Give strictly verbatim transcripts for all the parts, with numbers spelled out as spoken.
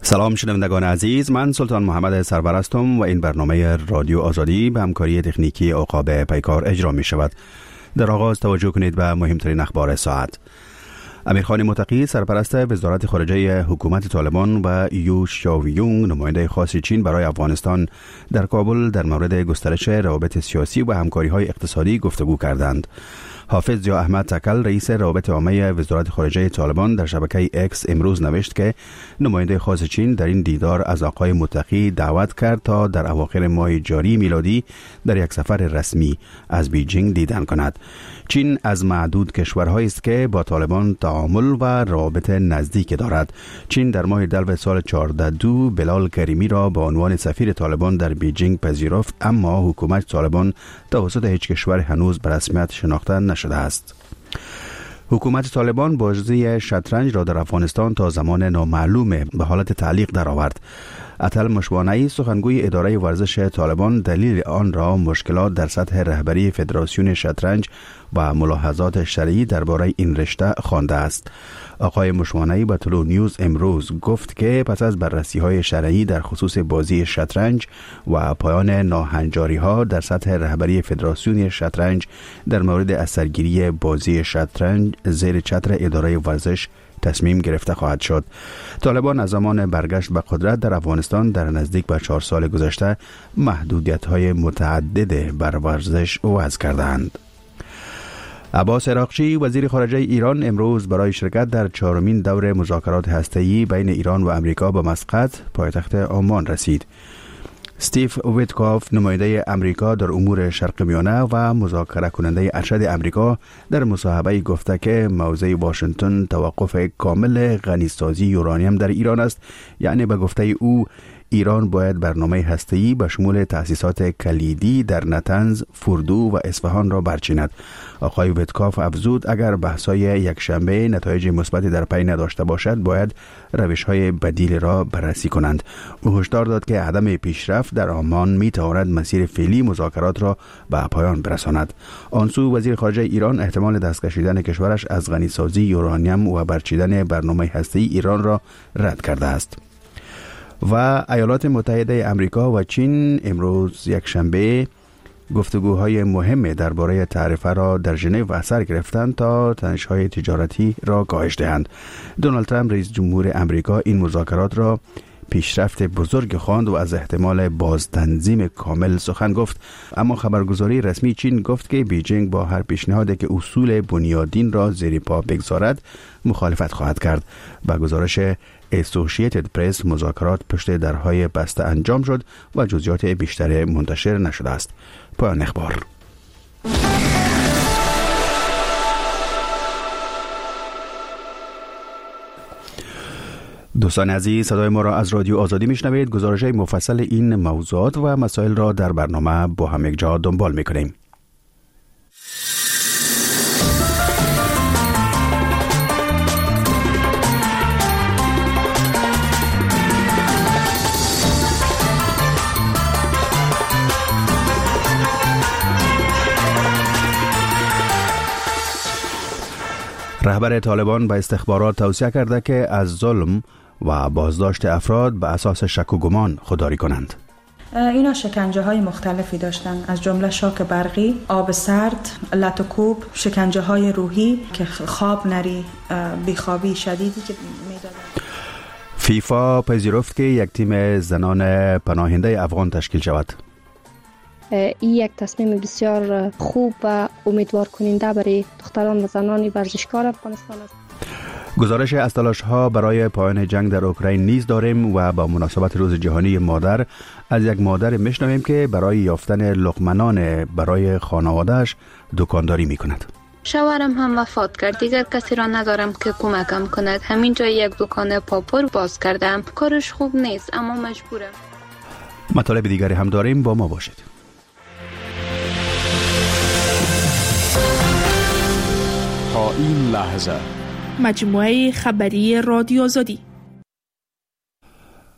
سلام شنوندگان عزیز، من سلطان محمد سرپرستم و این برنامه رادیو آزادی به همکاری تکنیکی عقاب پیکار اجرا می شود. در آغاز توجه کنید به مهمترین اخبار ساعت. امیرخان متقی سرپرست وزارت خارجه حکومت طالبان و یو شاویونگ نماینده خاص چین برای افغانستان در کابل در مورد گسترش روابط سیاسی و همکاری‌های اقتصادی گفتگو کردند. حافظ ضیا احمد تکل رئیس روابط عامه وزارت خارجه طالبان در شبکه اکس امروز نوشت که نماینده خاص چین در این دیدار از آقای متقی دعوت کرد تا در اواخر ماه جاری میلادی در یک سفر رسمی از بیجینگ دیدن کند. چین از معدود کشورهایی است که با طالبان تعامل و روابط نزدیک دارد. چین در ماه دلو سال چهارده دو بلال کریمی را به عنوان سفیر طالبان در بیجینگ پذیرفت، اما حکومت طالبان توسط هیچ کشور هنوز به رسمیت شناخته نشده است. حکومت طالبان بازی شطرنج را در افغانستان تا زمان نامعلوم به حالت تعلیق درآورد. اتل مشوانه‌ای سخنگوی اداره ورزش طالبان دلیل آن را مشکلات در سطح رهبری فدراسیون شطرنج و ملاحظات شرعی درباره این رشته خوانده است. آقای مشوانه‌ای به طلوع نیوز امروز گفت که پس از بررسی‌های شرعی در خصوص بازی شطرنج و پایان ناهنجاری‌ها در سطح رهبری فدراسیون شطرنج در مورد اثرگیری بازی شطرنج زیر چتر اداره ورزش تصمیم گرفته خواهد شد. طالبان از زمان برگشت به قدرت در افغانستان در نزدیک به چهار سال گذشته محدودیت‌های متعدد بر ورزش وضع کردند. عباس عراقچی وزیر خارجه ایران امروز برای شرکت در چهارمین دور مذاکرات هسته‌ای بین ایران و امریکا به مسقط پایتخت عمان رسید. استیو ویتکاف نماینده امریکا در امور شرق میانه و مذاکره کننده ارشد امریکا در مصاحبه گفته که موضع واشنگتن توقف کامل غنیسازی یورانیم در ایران است، یعنی به گفته او ایران باید برنامه هسته‌ای به شمول تأسیسات کلیدی در نتنز، فوردو و اصفهان را برچیند. آقای ویتکاف افزود اگر بحث‌های یک شنبه نتایج مثبتی در پی نداشته باشد باید روش‌های بدیل را بررسی کنند. او هشدار داد که عدم پیشرفت در عمان می‌تواند مسیر فعلی مذاکرات را به پایان برساند. آن سو وزیر خارجه ایران احتمال دست کشیدن کشورش از غنیسازی یورانیم و برچیدن برنامه هسته‌ای ایران را رد کرده است. و ایالات متحده امریکا و چین امروز یک شنبه گفتگوهای مهم درباره تعرفه را در ژنو سر گرفتند تا تنش‌های تجارتی را کاهش دهند. دونالد ترامپ رئیس جمهور امریکا این مذاکرات را پیشرفت بزرگ خواند و از احتمال بازتنظیم کامل سخن گفت، اما خبرگزاری رسمی چین گفت که بیجینگ با هر پیشنهادی که اصول بنیادین را زیر پا بگذارد مخالفت خواهد کرد. با گزارش اسوسییتد پرس مذاکرات پشت درهای بسته انجام شد و جزئیات بیشتر منتشر نشده است. پایان اخبار. دوستان عزیز، صدای ما را از رادیو آزادی میشنوید. گزارش مفصل این موضوعات و مسائل را در برنامه با هم یک جا دنبال میکنیم. رهبر طالبان به استخبارات توصیه کرده که از ظلم و بازداشت افراد به اساس شک و گمان خودداری کنند. اینا شکنجه های مختلفی داشتن، از جمله شاک برقی، آب سرد، لط و کوب، شکنجه های روحی که خواب نری، بیخوابی شدیدی که میدادن. فیفا پذیرفت که یک تیم زنان پناهنده افغان تشکیل شود. این یک تصمیم بسیار خوب و امیدوار کننده برای دختران و زنان ورزشکار افغانستان است. گزارش از تلاش‌ها برای پایان جنگ در اوکراین نیز داریم و با مناسبت روز جهانی مادر از یک مادر میشنویم که برای یافتن لقمه‌نان برای خانواده‌اش دکانداری می‌کند. شوهرم هم وفات کرد، دیگر کسی را ندارم که کمکم کند. همینجا یک دکان پاپور باز کردم. کارش خوب نیست اما مجبورم. مطالب دیگری هم داریم، با ما باشید. تا این لحظه مجموعه خبری رادیو آزادی.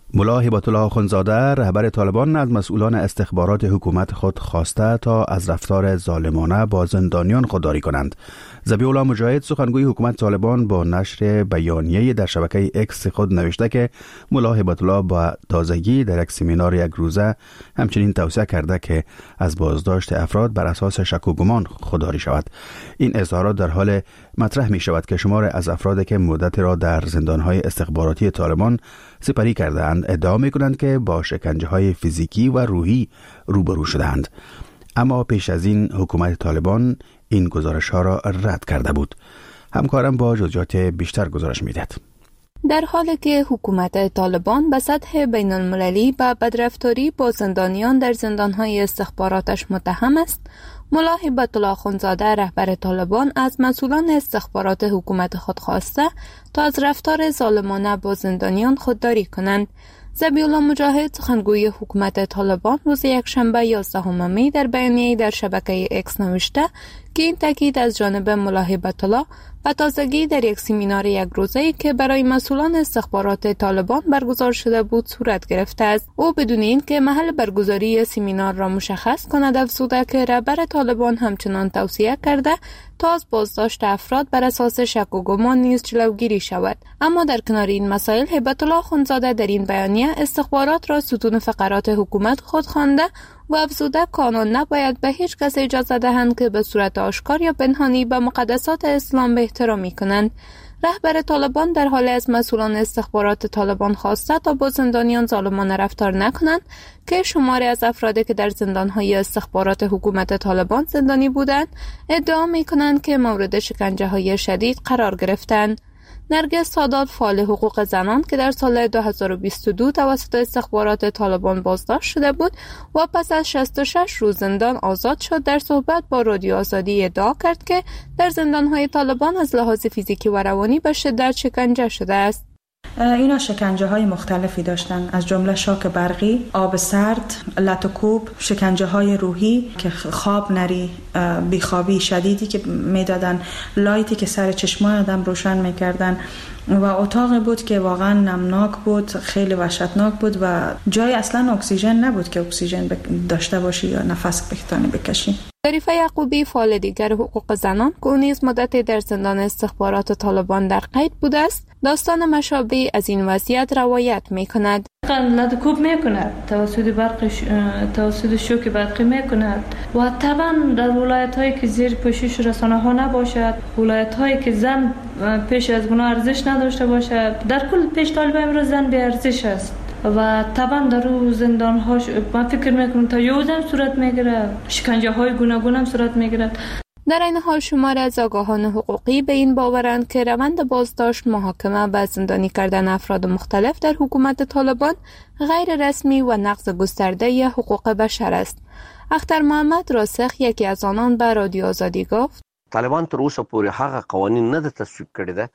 ملا هبت الله آخوندزاده رهبر طالبان از مسئولان استخبارات حکومت خود خواسته تا از رفتار ظالمانه با زندانیان خودداری کنند. ذبیح الله مجاهد سخنگوی حکومت طالبان با نشر بیانیه در شبکه اکس خود نوشته که ملا هبت الله با تازگی در یک سمینار یک روزه همچنین توصیه کرده که از بازداشت افراد بر اساس شک و گمان خودداری شود. این اظهارات در حال مطرح می شود که شمار از افرادی که مدت را در زندانهای استخباراتی طالبان سپری کردند ادعا می کنند که با شکنجه های فیزیکی و روحی روبرو شدند. اما پیش از این حکومت طالبان این گزارش ها را رد کرده بود. همکارم با جزئیات بیشتر گزارش میدهد. در حالی که حکومت طالبان به سطح بین المللی به بدرفتاری با زندانیان در زندانهای استخباراتش متهم است، ملا هبت الله آخوندزاده رهبر طالبان از مسئولان استخبارات حکومت خود خواسته تا از رفتار ظالمانه با زندانیان خودداری کنند. ذبیح الله مجاهد سخنگوی حکومت طالبان روز یکشنبه یازدهم می در بیانیه‌ای در شبکه اکس نوشته که این تاکید از جانب ملا هبت الله و تازگی در یک سمینار یک روزه‌ای که برای مسئولان استخبارات طالبان برگزار شده بود صورت گرفته است. او بدون اینکه محل برگزاری سمینار را مشخص کند افزوده که رهبر طالبان همچنان توصیه کرده تا از بازداشت افراد بر اساس شک و گمان نیز جلوگیری شود. اما در کنار این مسائل هبت الله آخوندزاده در این بیانیه استخبارات را ستون فقرات حکومت خود خوانده و افزوده کانون نباید به هیچ کس اجازه دهند که به صورت آشکار یا پنهانی به مقدسات اسلام به احترامی کنند. رهبر طالبان در حال از مسئولان استخبارات طالبان خواسته تا با زندانیان ظالمانه رفتار نکنند که شماری از افرادی که در زندانهای استخبارات حکومت طالبان زندانی بودند ادعا می کنند که مورد شکنجه های شدید قرار گرفتند. نرگس سادات فعال حقوق زنان که در سال دو هزار و بیست و دو توسط استخبارات طالبان بازداشت شده بود و پس از شصت و شش روز زندان آزاد شد، در صحبت با رادیو آزادی ادعا کرد که در زندانهای طالبان از لحاظ فیزیکی و روانی به شدت شکنجه شده است. اینا شکنجه های مختلفی داشتن، از جمله شاک برقی، آب سرد، لط و کوب، شکنجه های روحی که خواب نری، بیخوابی شدیدی که میدادن، لایتی که سر چشمان آدم روشن میکردن و اتاقی بود که واقعا نمناک بود، خیلی وحشتناک بود و جای اصلا اکسیژن نبود که اکسیژن داشته باشی یا نفس بتانی بکشی. ظریفه یعقوبی فعال دیگر حقوق زنان که نیز مدتی در زندان استخبارات طالبان در قید بوده است، داستان مشابه از این وضعیت روایت می‌کند. لط و کوب می‌کند، توسط برق ش... توسط شوک برقی می‌کند و طبعا در ولایت‌هایی که زیر پوشش رسانه‌ها نباشد، ولایت‌هایی که زن پیش از گناه ارزش نداشته باشد، در کل پیش طالب امروز زن به ارزش است و طبعا در اون زندان ها من فکر میکنم تا یوزم صورت میگیره، شکنجه های گوناگون هم صورت میگیره. در این حال شمار از آگاهان حقوقی به این باورند که روند بازداشت، محاکمه و زندانی کردن افراد مختلف در حکومت طالبان غیر رسمی و نقض گسترده حقوق بشر است. اختر محمد راسخ یکی از آنان به رادیو آزادی گفت: طالبان تر اوسه پورې هغه قوانین نه تصویب کړي ده.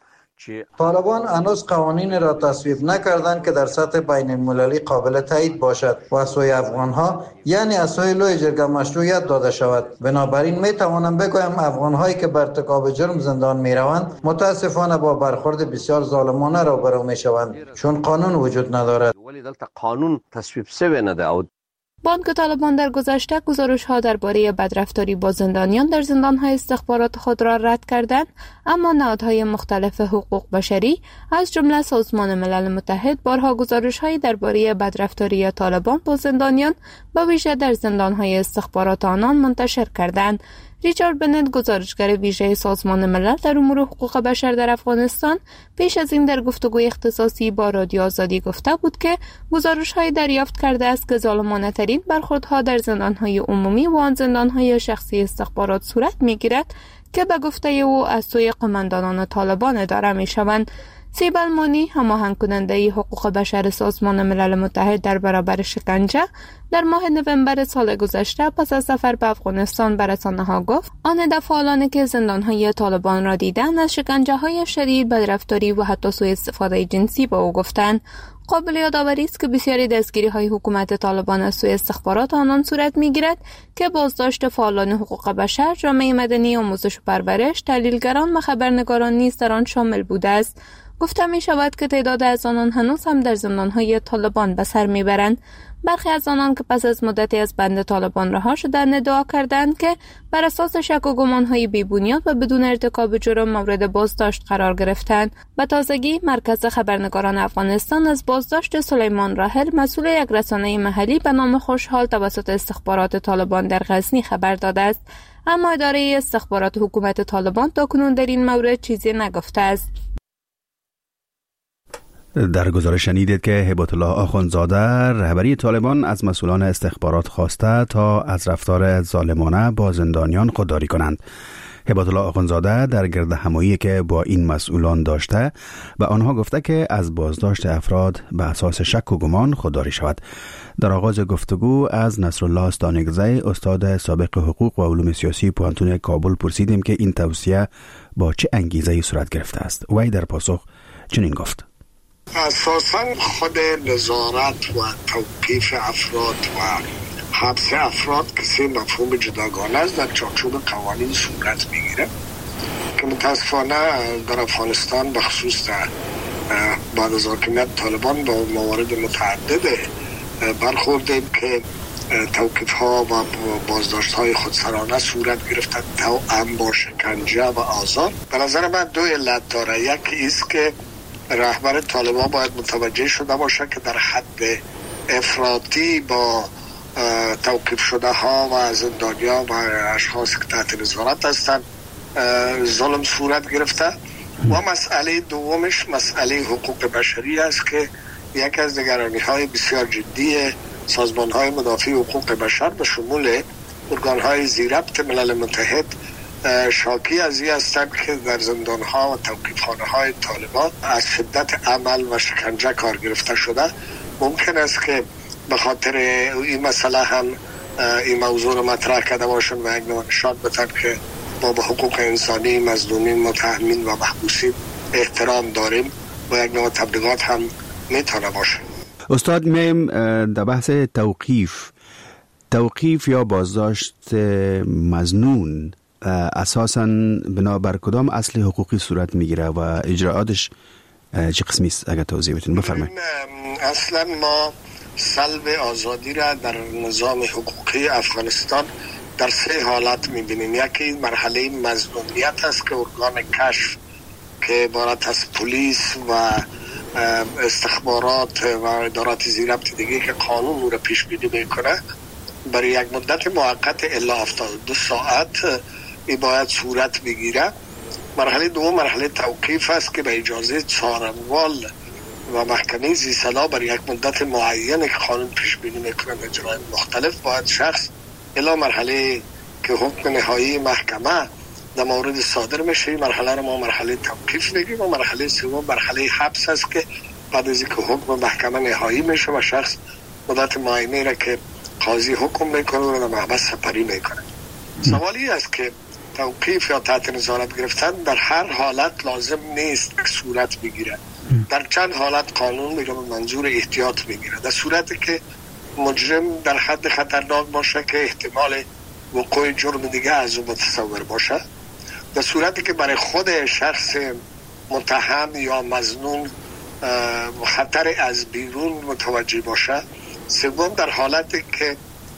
طالبان هنوز قوانین را تصویب نکردند که در سطح بین المللی قابل تایید باشد و از سوی افغانها یعنی از سوی لوی جرگه مشروعیت داده شود. بنابراین می توانم بگویم افغانهایی که بر ارتکاب جرم زندان می روند متاسفانه با برخورد بسیار ظالمانه روبرو می شوند، چون قانون وجود ندارد. ولی دلته قانون تصویب شوی نه ده. او بانک طالبان در گذشته گزارش‌ها درباره بدرفتاری با زندانیان در زندان‌های استخبارات خود را رد کردند، اما نهادهای مختلف حقوق بشری از جمله سازمان ملل متحد بارها گزارش‌هایی درباره بدرفتاری طالبان با زندانیان به ویژه در زندان‌های استخبارات آنان منتشر کردند. ریچارد بنت، گزارشگر ویژه سازمان ملل در امور حقوق بشر در افغانستان، پیش از این در گفتگوی اختصاصی با رادیو آزادی گفته بود که گزارش‌های دریافت کرده است که ظالمانه‌ترین برخوردها در زندان‌های عمومی و آن زندان‌های شخصی استخبارات صورت می‌گیرد که به گفته او از سوی قماندانان طالبان اداره می‌شوند. سیبل مانی، هماهنگ کننده حقوق بشر سازمان ملل متحد در برابر شکنجه، در ماه نوامبر سال گذشته پس از سفر به افغانستان به رسانه‌ها گفت آن دفعالانی که زندان‌های طالبان را دیدند از شکنجه‌های شدید، بدرفتاری و حتی سوء استفاده جنسی با او گفتند. قابل یادآوری است که بسیاری دستگیری‌های حکومت طالبان از سوی استخبارات آنان صورت می‌گیرد که بازداشت فعالان حقوق بشر، جامعه مدنی، آموزش و پرورش، تحلیلگران و خبرنگاران نیز در آن شامل بوده است. گفته می شود که تعداد از آنان هنوز هم در زندانهای طالبان به سر می برند. برخی از آنان که پس از مدتی از بند طالبان رها شدند ادعا کردند که بر اساس شک و گمانهای بی‌بنیاد و بدون ارتکاب جرم مورد بازداشت قرار گرفتند. به تازگی مرکز خبرنگاران افغانستان از بازداشت سلیمان راحل مسئول یک رسانه محلی به نام خوشحال توسط استخبارات طالبان در غزنی خبر داده است، اما اداره استخبارات حکومت طالبان تاکنون در این مورد چیزی نگفته است. در گزارش شنیدید که هبت الله آخوندزاده رهبری طالبان از مسئولان استخبارات خواسته تا از رفتار ظالمانه با زندانیان خودداری کنند. هبت الله آخوندزاده در گردهمایی که با این مسئولان داشته به آنها گفته که از بازداشت افراد به اساس شک و گمان خودداری شود. در آغاز گفتگو از نصرالله استانگزی استاد سابق حقوق و علوم سیاسی پوهنتون کابل پرسیدیم که این توصیه با چه انگیزه‌ای صورت گرفته است. وی در پاسخ چنین گفت: اساساً خود نظارت و توقیف افراد و حبس افراد کسی مفهوم جداگانه است در چارچوب قوانین صورت میگیره که متاسفانه در افغانستان بخصوص در بعد از حاکمیت طالبان با موارد متعدد برخوردیم که توقیف ها و بازداشت های خودسرانه صورت گرفته توأم با شکنجه و آزار. به نظر من دو علت داره. یکی است که رهبر طالبان باید متوجه شده باشه که در حد افراطی با توقیف شده ها و زندانیان و اشخاص که تحت نظارت هستند ظلم صورت گرفته. و مسئله دومش مسئله حقوق بشری است که یکی از نگرانی های بسیار جدی سازمان های مدافع حقوق بشر به شمول ارگان های زیربط ملل متحد شاکی از این هستند که در زندان ها و توقیف خانه های طالبان از شدت عمل و شکنجه کار گرفته شده. ممکن است که به خاطر این مسئله هم این موضوع رو مطرح کرده باشن و یک نوع نشان بدن که ما به حقوق انسانی مظلومین متهمین و محبوسین احترام داریم و یک نوع تبلیغات هم میتونه باشه. استاد، میم در بحث توقیف توقیف یا بازداشت مظنون اساساً بنابر کدام اصل حقوقی صورت میگیره و اجراعاتش چه قسمی است؟ اگر توضیح بدین بفرمایید. اصلا ما سلب آزادی را در نظام حقوقی افغانستان در سه حالت میبینیم. یکی مرحله مظنونیت است که ارگان کشف که عبارت از پلیس و استخبارات و ادارات زیربط دیگه که قانون او را پیش بینی میکنه برای یک مدت موقت الی هفتاد و دو ساعت این باید صورت بگیره. مرحله دوم مرحله توقیف است که به اجازه څارنوال و محکمه زیرسلا برای یک مدت معین که قانون پیش بینی میکنه اجرای مختلف باید شخص الی مرحله که حکم نهایی محکمه در مورد صادر میشه. این مرحله رو ما مرحله توقیف میگیم و مرحله سوم مرحله حبس است که بعد از اینکه حکم محکمه نهایی میشه و شخص مدت معینی را که قاضی حکم میکنه و در محبس سپری میکنه. سوالی است که توقیف یا تحت نظارت گرفتن در هر حالت لازم نیست که صورت بگیره. در چند حالت قانون میگه به منظور احتیاط میگیره. در صورتی که مجرم در حد خطرناک باشه که احتمال وقوع جرم دیگه از اون متصور باشه، در صورتی که برای خود شخص متهم یا مظنون خطر از بیرون متوجه باشه، سوم در حالتی که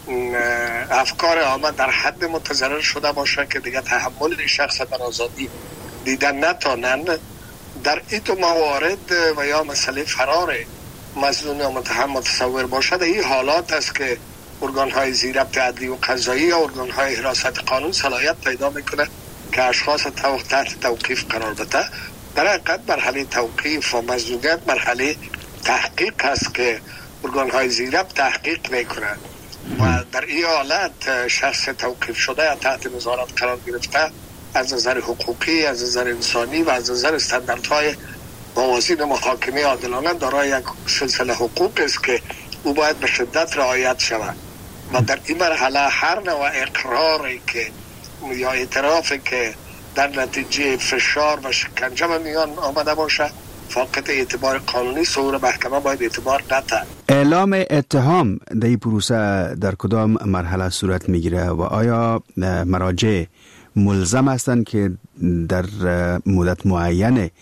افکار عامه در حد متضرر شده باشه که دیگه تحمل شخص در آزادی دیدن نتانند. در این دو موارد و یا مسئله فرار مظنون یا متهم متصور باشه، در این حالات است که ارگان‌های زیربط عدلی و قضایی یا ارگان‌های حراست قانون صلاحیت پیدا میکنه که اشخاص تحت توقیف قرار بده. در حقیقت مرحله توقیف و مظنونیت مرحله تحقیق است که ارگان‌های زیربط تحقیق میکنند و در این حالت شخص توقیف شده یا تحت نظارت قرار گرفته از نظر حقوقی، از نظر انسانی و از نظر استانداردهای موازین محاکمه عادلانه دارای یک سلسله حقوق است که او باید به شدت رعایت شود و در این مرحله هر نوع اقراری که یا اعترافی که در نتیجه فشار و شکنجه به میان آمده باشه فاقد اعتبار قانونی صور محکمه باید اعتبار نده. اعلام اتهام در این پروسه در کدام مرحله صورت میگیره و آیا مراجع ملزم هستند که در مدت معینه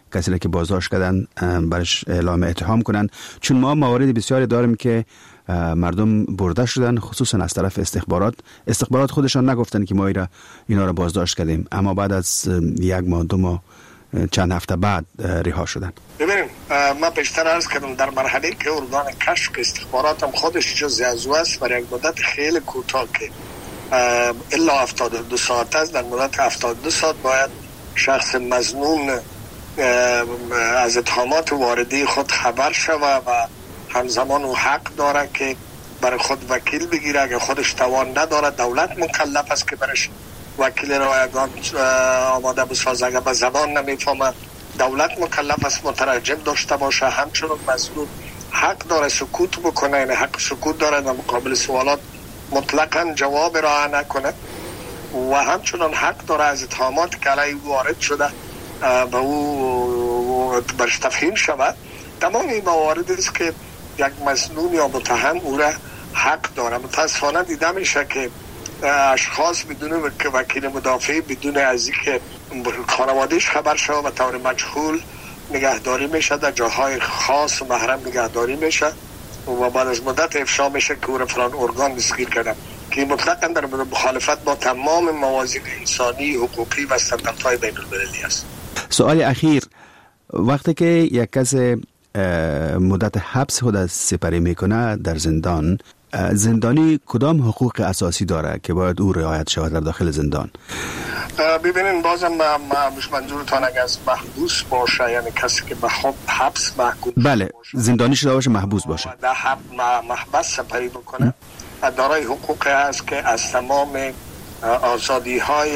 کسی را که بازداشت کردن برش اعلام اتهام کنن، چون ما موارد بسیاری داریم که مردم برده شدن، خصوصا از طرف استخبارات. استخبارات خودشان نگفتن که ما اینا اینا را بازداشت کردیم، اما بعد از یک ماه دو ماه چند هفته بعد رها شدن. ببینیم من بیشتر عرض کردم در مرحله که ارگان کشف استخبارات هم خودش جزء از او است، برای یک مدت خیلی کوتاه که الا هفتاد و دو ساعت است، در مدت هفتاد و دو ساعت باید شخص مظنون از اتهامات وارده خود خبر شود و همزمان او حق داره که برای خود وکیل بگیره. اگر خودش توان نداره دولت مکلف است که برش وکیل رایگان آماده بسازه. اگر به زبان نمیفهمه دولت مکلف است مترجم داشته باشه. همچنین مظنون حق داره سکوت بکنه، یعنی حق سکوت داره در مقابل سوالات مطلقاً جواب را نکنه و همچنین حق داره از اتهامات که علیه وارد شده به او برش تفهیم شود. تمام این موارد است که یک مظنون یا متهم او را حق داره. متاسفانه دیده میشه که اشخاص بدون وکیل مدافع، بدون از اینکه خانوادهش خبر شود و طور مجهول نگهداری میشه، در جاهای خاص و محرم نگهداری میشه و بعد از مدت افشا میشه که او را فلان ارگان دستگیر کردن، که مطلقاً در مخالفت با تمام موازین انسانی، حقوقی و استانداردهای بین المللی است. سوال اخیر، وقتی که یک کس مدت حبس خود سپری میکنه در زندان، زندانی کدام حقوق اساسی داره که باید او رعایت شود در داخل زندان؟ ببینین بازم منظورتان اگر از محبوس باشه، یعنی کسی که به حبس محکوم بله زندانی شده باشه، محبوس باشه، در محبس سپری بکنه، دارای حقوق هست که از تمام آزادی های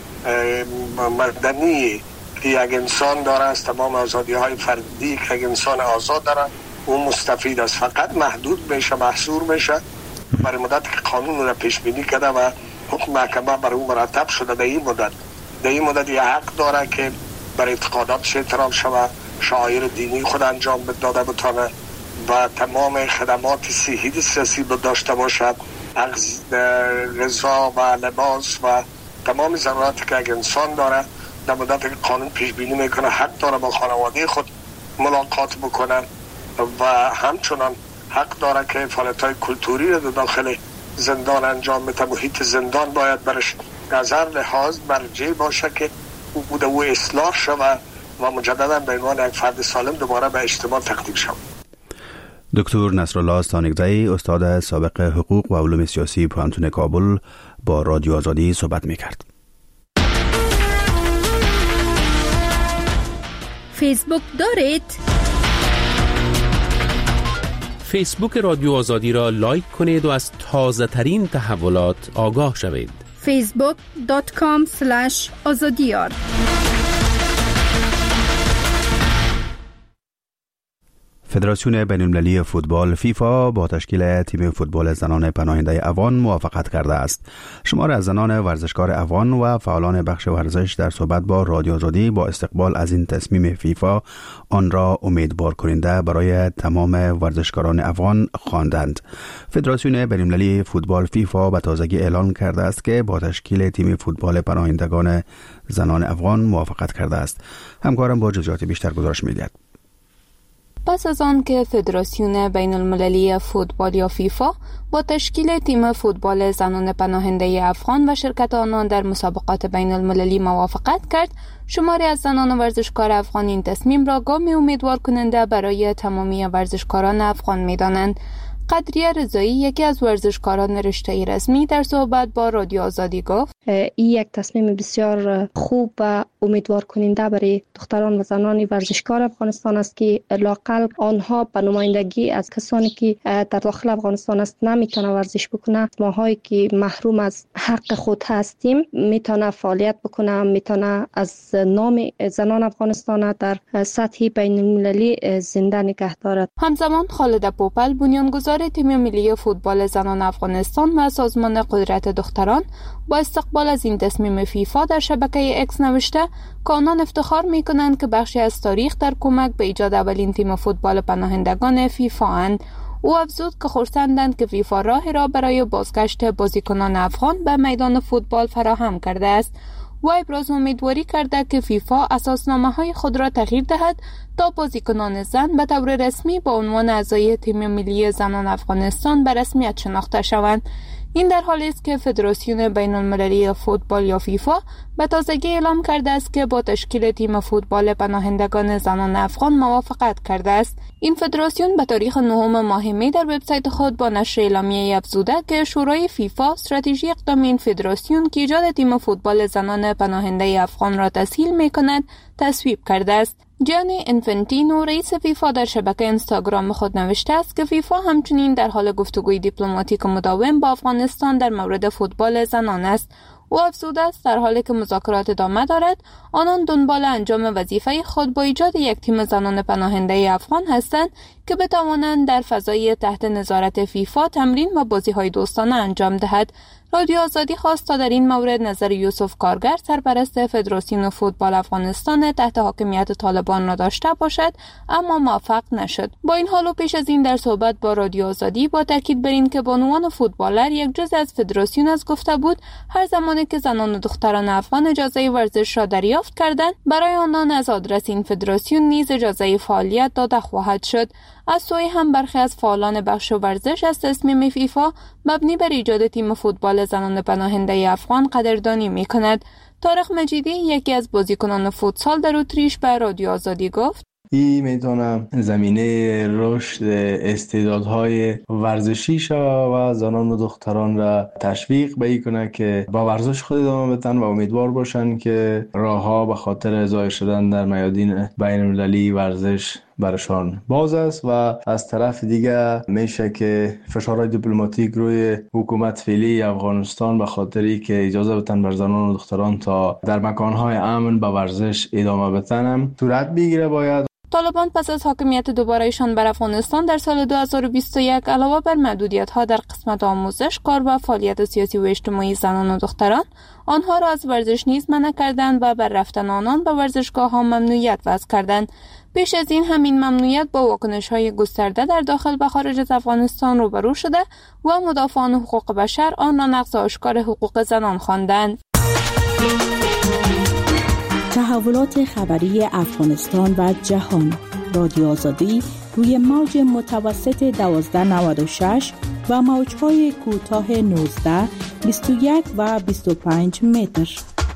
مدنی که یک انسان داره، از تمام آزادی های فردی که یک انسان آزاد داره اون مستفید است. فقط محدود میشه، محصور میشه برای مدت که قانون را پیش بینی کرده و حکم محکمه برای اون مرتب شده. در این مدت در این مدت یه حق داره که برای اعتقاداتش احترام شود، شعائر دینی خود انجام داده بتونه و تمام خدمات صحی سیاسی داشته باشد، غذا و لباس و تمام ضروراتی که یک انسان داره. در مدت که قانون پیش بینی میکنه حق داره با خانواده خود ملاقات بکنه و همچنان حق داره که فعالیت‌های کلتوری را داخل زندان انجام بده. محیط زندان باید برش از هر لحاظ مرجع باشه که او بوده او اصلاح شود و مجددا به عنوان یک فرد سالم دوباره به اجتماع تقدیم شود. دکتر نصرالله ستانکزی، استاد سابق حقوق و علوم سیاسی پوهنتون کابل، با رادیو آزادی صحبت می‌کرد. فیسبوک دارید؟ فیسبوک رادیو آزادی را لایک کنید و از تازه ترین تحولات آگاه شوید. فیسبوک دات کام اسلش آزادیار. فدراسیون بین‌المللی فوتبال فیفا با تشکیل تیم فوتبال زنان پناهنده افغان موافقت کرده است. شمار از زنان ورزشکار افغان و فعالان بخش ورزش در صحبت با رادیو آزادی با استقبال از این تصمیم فیفا آن را امیدوار کننده برای تمام ورزشکاران افغان خواندند. فدراسیون بین‌المللی فوتبال فیفا به تازگی اعلان کرده است که با تشکیل تیم فوتبال پناهندگان زنان افغان موافقت کرده است. همکارم با جزئیات بیشتر گزارش می‌دهد. پس از آن که فدراسیون بین المللی فوتبال یا فیفا با تشکیل تیم فوتبال زنان پناهنده افغان و شرکت آنان در مسابقات بین المللی موافقت کرد، شماری از زنان ورزشکار افغان این تصمیم را گامی امیدوار کننده برای تمامی ورزشکاران افغان می‌دانند. قدریه رضایی، یکی از ورزشکاران رشته رسمی، در صحبت با رادیو آزادی گفت این یک تصمیم بسیار خوب و امیدوار کننده برای دختران و زنان ورزشکار افغانستان است که لااقل آنها به نمایندگی از کسانی که در داخل افغانستان است نمیتونه ورزش بکنه، ماهایی که محروم از حق خود هستیم میتونه فعالیت بکنه، میتونه از نام زنان افغانستان در سطح بین المللی زنده نگه دارد. همزمان خالد پوپل، بنیانگذار تیم ملی فوتبال زنان افغانستان و سازمان قدرت دختران، با استقبال از این تصمیم فیفا در شبکه اکس نوشته که آنان افتخار می‌کنند که بخشی از تاریخ در کمک به ایجاد اولین تیم فوتبال پناهندگان فیفا اند. او افزود که خرسندند که فیفا راهی را برای بازگشت بازیکنان افغان به میدان فوتبال فراهم کرده است. و ابراز امیدواری کرده که فیفا اساسنامه‌های خود را تغییر دهد تا بازیکنان زن به طور رسمی با عنوان اعضای تیم ملی زنان افغانستان به رسمیت شناخته شوند. این در حالی است که فدراسیون بین المللی فوتبال یا فیفا به تازگی اعلام کرده است که با تشکیل تیم فوتبال پناهندگان زنان افغان موافقت کرده است. این فدراسیون به تاریخ نهم ماه می در وبسایت خود با نشر اعلامیه‌ای افزوده که شورای فیفا استراتژی اقدام این فدراسیون که ایجاد تیم فوتبال زنان پناهنده افغان را تسهیل می‌کند تصویب کرده است. جانی انفنتینو رئیس فیفا در شبکه اینستاگرام خود نوشته است که فیفا همچنین در حال گفتگوی دیپلماتیک مداوم با افغانستان در مورد فوتبال زنان است. او افزوده است در حالی که مذاکرات ادامه دارد، آنان دنبال انجام وظیفه خود با ایجاد یک تیم زنان پناهنده افغان هستند که بتوانند در فضای تحت نظارت فیفا تمرین و بازی‌های دوستانه انجام دهد. رادیو آزادی خواست تا در این مورد نظر یوسف کارگر سرپرست فدراسیون فوتبال افغانستان تحت حاکمیت طالبان را داشته باشد، اما موفق نشد. با این حال و پیش از این در صحبت با رادیو آزادی با تاکید بر این که بانوان فوتبالر یک جزء از فدراسیون از گفته بود هر زمانی که زنان و دختران افغان اجازه ورزش را دریافت کردند برای آنان از آدرس این فدراسیون نیز اجازه فعالیت داده خواهد شد. از سوی هم برخی از فعالان بخش ورزش از تصمیم فیفا مبنی بر ایجاد تیم فوتبال زنان پناهنده افغان قدردانی می‌کند. طارق مجیدی یکی از بازیکنان فوتسال در اتریش به رادیو آزادی گفت: این میتونه زمینه رشد استعدادهای ورزشی شود و زنان و دختران را تشویق به این کنه که با ورزش خود ادامه بدن و امیدوار باشن که راهها به خاطر ظاهر شدن در میادین بین المللی ورزش برشان باز است. و از طرف دیگه میشه که فشارهای دیپلماتیک روی حکومت فعلی افغانستان به خاطری که اجازه بدن بر زنان و دختران تا در مکانهای امن به ورزش ادامه بدن صورت بگیره. باید طالبان پس از حاکمیت دوباره‌شان بر افغانستان در سال دو هزار و بیست و یک علاوه بر محدودیت‌ها در قسمت آموزش، کار و فعالیت سیاسی و اجتماعی زنان و دختران، آنها را از ورزش نیز منع کردند و بر رفتن آنان به ورزشگاه‌ها ممنوعیت وضع کردند. پیش از این همین ممنوعیت با واکنش‌های گسترده در داخل و خارج از افغانستان روبرو شده و مدافعان حقوق بشر آن را نقض آشکار حقوق زنان خواندند. تحولات خبری افغانستان و جهان. رادیو آزادی روی موج متوسط دوازده نود و شش و موج‌های کوتاه نوزده، بیست و یک و بیست و پنج متر.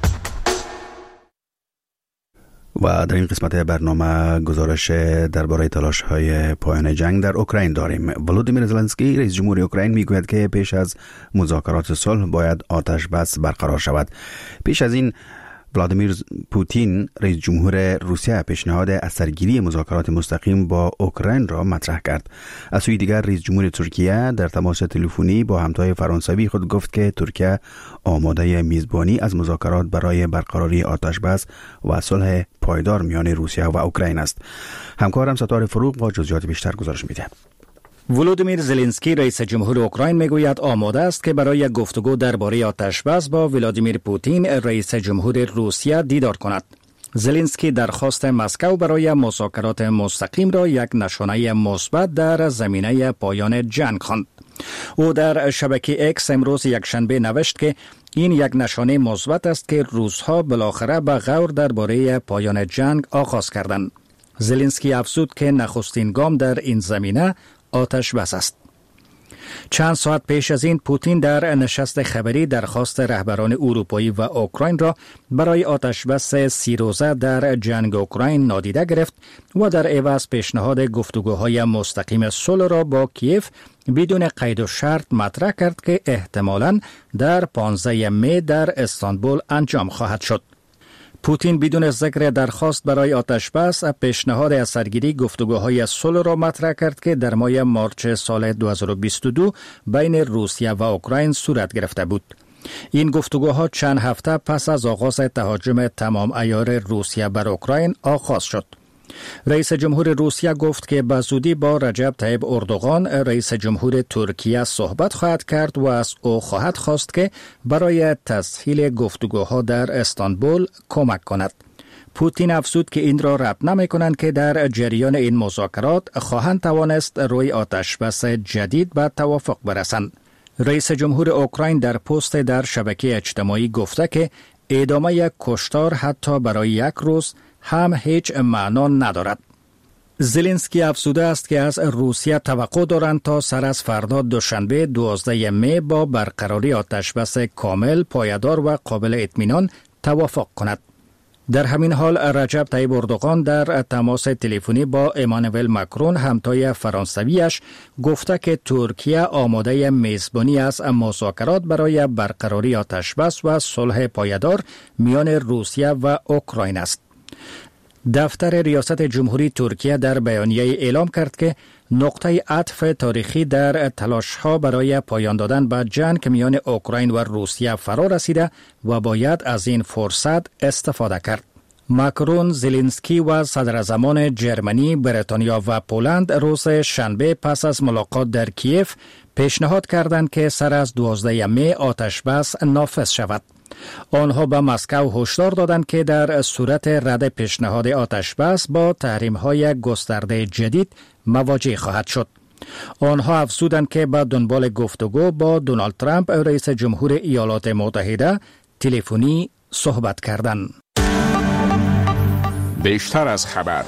و در این قسمت برنامه گزارش درباره تلاش‌های پایان جنگ در اوکراین داریم. ولودیمیر زلنسکی رئیس جمهور اوکراین میگوید که پیش از مذاکرات صلح باید آتش بس برقرار شود. پیش از این ولادیمیر پوتین رئیس جمهور روسیه پیشنهاد از سرگیری مذاکرات مستقیم با اوکراین را مطرح کرد. از سوی دیگر رئیس جمهور ترکیه در تماس تلفنی با همتای فرانسوی خود گفت که ترکیه آماده میزبانی از مذاکرات برای برقراری آتش بس و صلح پایدار میان روسیه و اوکراین است. همکارم ستاره فروغ با جزئیات بیشتر گزارش می‌دهد. ولودیمیر زلنسکی رئیس جمهور اوکراین میگوید آماده است که برای گفتگو درباره آتش‌بس با ولادیمیر پوتین رئیس جمهور روسیه دیدار کند. زلنسکی درخواست مسکو برای مذاکرات مستقیم را یک نشانه مثبت در زمینه پایان جنگ خواند. او در شبکه اکس امروز یکشنبه نوشت که این یک نشانه مثبت است که روس‌ها بالاخره به غور درباره پایان جنگ آغاز کردند. زلنسکی افزود که نخستین گام در این زمینه آتش بس است. چند ساعت پیش از این پوتین در نشست خبری درخواست رهبران اروپایی و اوکراین را برای آتش بس سی روزه در جنگ اوکراین نادیده گرفت و در عوض پیشنهاد گفتگوهای مستقیم صلح را با کیف بدون قید و شرط مطرح کرد که احتمالاً در پانزده می در استانبول انجام خواهد شد. پوتین بدون ذکر درخواست برای آتش‌بس پیشنهاد از سرگیری گفتگوهای صلح را مطرح کرد که در ماه مارچ سال دو هزار و بیست و دو بین روسیه و اوکراین صورت گرفته بود. این گفتگوها چند هفته پس از آغاز تهاجم تمام عیار روسیه بر اوکراین آغاز شد. رئیس جمهور روسیه گفت که به زودی با رجب طیب اردوغان رئیس جمهور ترکیه صحبت خواهد کرد و از او خواهد خواست که برای تسهیل گفتگوها در استانبول کمک کند. پوتین افزود که این را رد نمی کنند که در جریان این مذاکرات خواهند توانست روی آتش‌بس جدید به توافق برسند. رئیس جمهور اوکراین در پست در شبکه اجتماعی گفته که ادامه کشتار حتی برای یک روز هم هیچ معنا ندارد. زلنسکی افزوده است که از روسیه توقع دارند تا سر از فردا دوشنبه دوازده می با برقراری آتشبس کامل، پایدار و قابل اطمینان توافق کند. در همین حال رجب طیب اردوغان در تماس تلفنی با امانوئل ماکرون همتای فرانسویش گفته که ترکیه آماده میزبانی از مذاکرات برای برقراری آتشبس و صلح پایدار میان روسیه و اوکراین است. دفتر ریاست جمهوری ترکیه در بیانیه اعلام کرد که نقطه عطف تاریخی در تلاش‌ها برای پایان دادن به جنگ میان اوکراین و روسیه فرا رسیده و باید از این فرصت استفاده کرد. ماکرون، زلنسکی و صدراعظمان جرمنی، بریتانیا و پولند روز شنبه پس از ملاقات در کیف پیشنهاد کردند که سر از دوازده می آتشبس نافذ شود. آنها به مسکو هشدار دادند که در صورت رد پیشنهاد آتشبس با تحریم‌های گسترده جدید مواجه خواهد شد. آنها افزودند که به دنبال گفتگو با دونالد ترامپ رئیس جمهور ایالات متحده تلفنی صحبت کردند. بیشتر از خبر.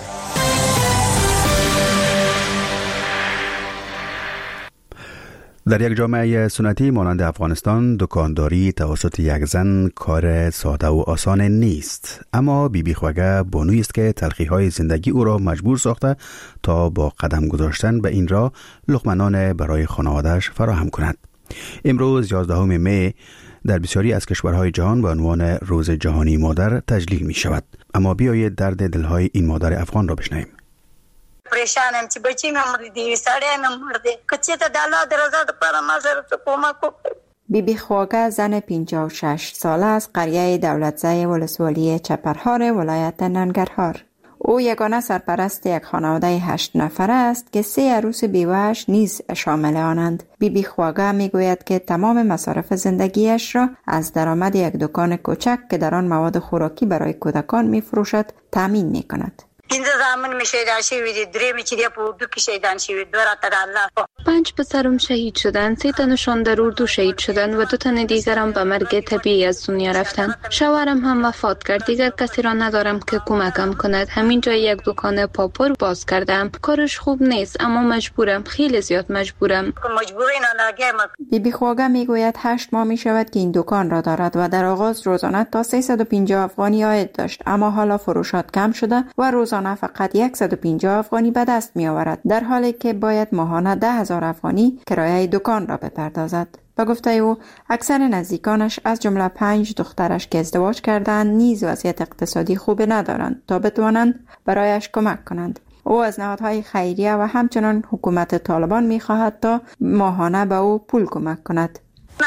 در یک جامعه سنتی مانند افغانستان دکانداری توسط یک زن کار ساده و آسان نیست، اما بیبی خواگه بانویی است که تلخی‌های زندگی او را مجبور ساخته تا با قدم گذاشتن به این راه لقمه برای خانواده‌اش فراهم کند. امروز یازدهم می در بسیاری از کشورهای جهان به عنوان روز جهانی مادر تجلیل می شود، اما بیایید درد دلهای این مادر افغان را بشنویم. پریشانم چې بچی مې مړ دي، سړی مې مړ دی، که چېرته د الله د رضا دپاره ما سره څه کومک وکړي. بیبی خواگه زن پنجاه و شش ساله از قریه دولتزای ولسوالی چپرهار ولایت ننگرهار. او یگانه سرپرست یک خانواده هشت نفره است که سه عروس بیوه‌اش نیز شامل آنند. بیبی خواگه می گوید که تمام مصارف زندگیش را از درآمد یک دکان کوچک که در آن مواد خوراکی برای کودکان می فروشد تامین می کند. پنځه زامن می شهیدان شوي دي، درې می چې دی په اردو کې شهیدان شوي، دوه راته د الله. پنج پسرم شهید شدند، سه تنشان در اردو شهید شدند و دو تن دیگرم به مرگ طبیعی از دنیا رفتند. شوهرم هم وفات کرد، دیگر کسی را ندارم که کمکم کند. همین جای یک دکان پاپور باز کردم. کارش خوب نیست اما مجبورم، خیلی زیاد مجبورم. مجبورین علاقه. بیبی خواگه می گوید هشت ماه می شود که این دکان را دارد و در آغاز روزانه تا سیصد و پنجاه افغانی عاید داشت، اما حالا فروشات کم شده و روزانه فقط صد و پنجاه افغانی به دست می آورد، در حالی که باید ماهانه ده هزار افغانی کرایه دکان را بپردازد. به گفته او اکثر نزدیکانش از جمله پنج دخترش که ازدواج کردند نیز وضعیت اقتصادی خوب ندارند تا بتوانند برایش کمک کنند. او از نهادهای خیریه و همچنان حکومت طالبان می خواهد تا ماهانه به او پول کمک کند.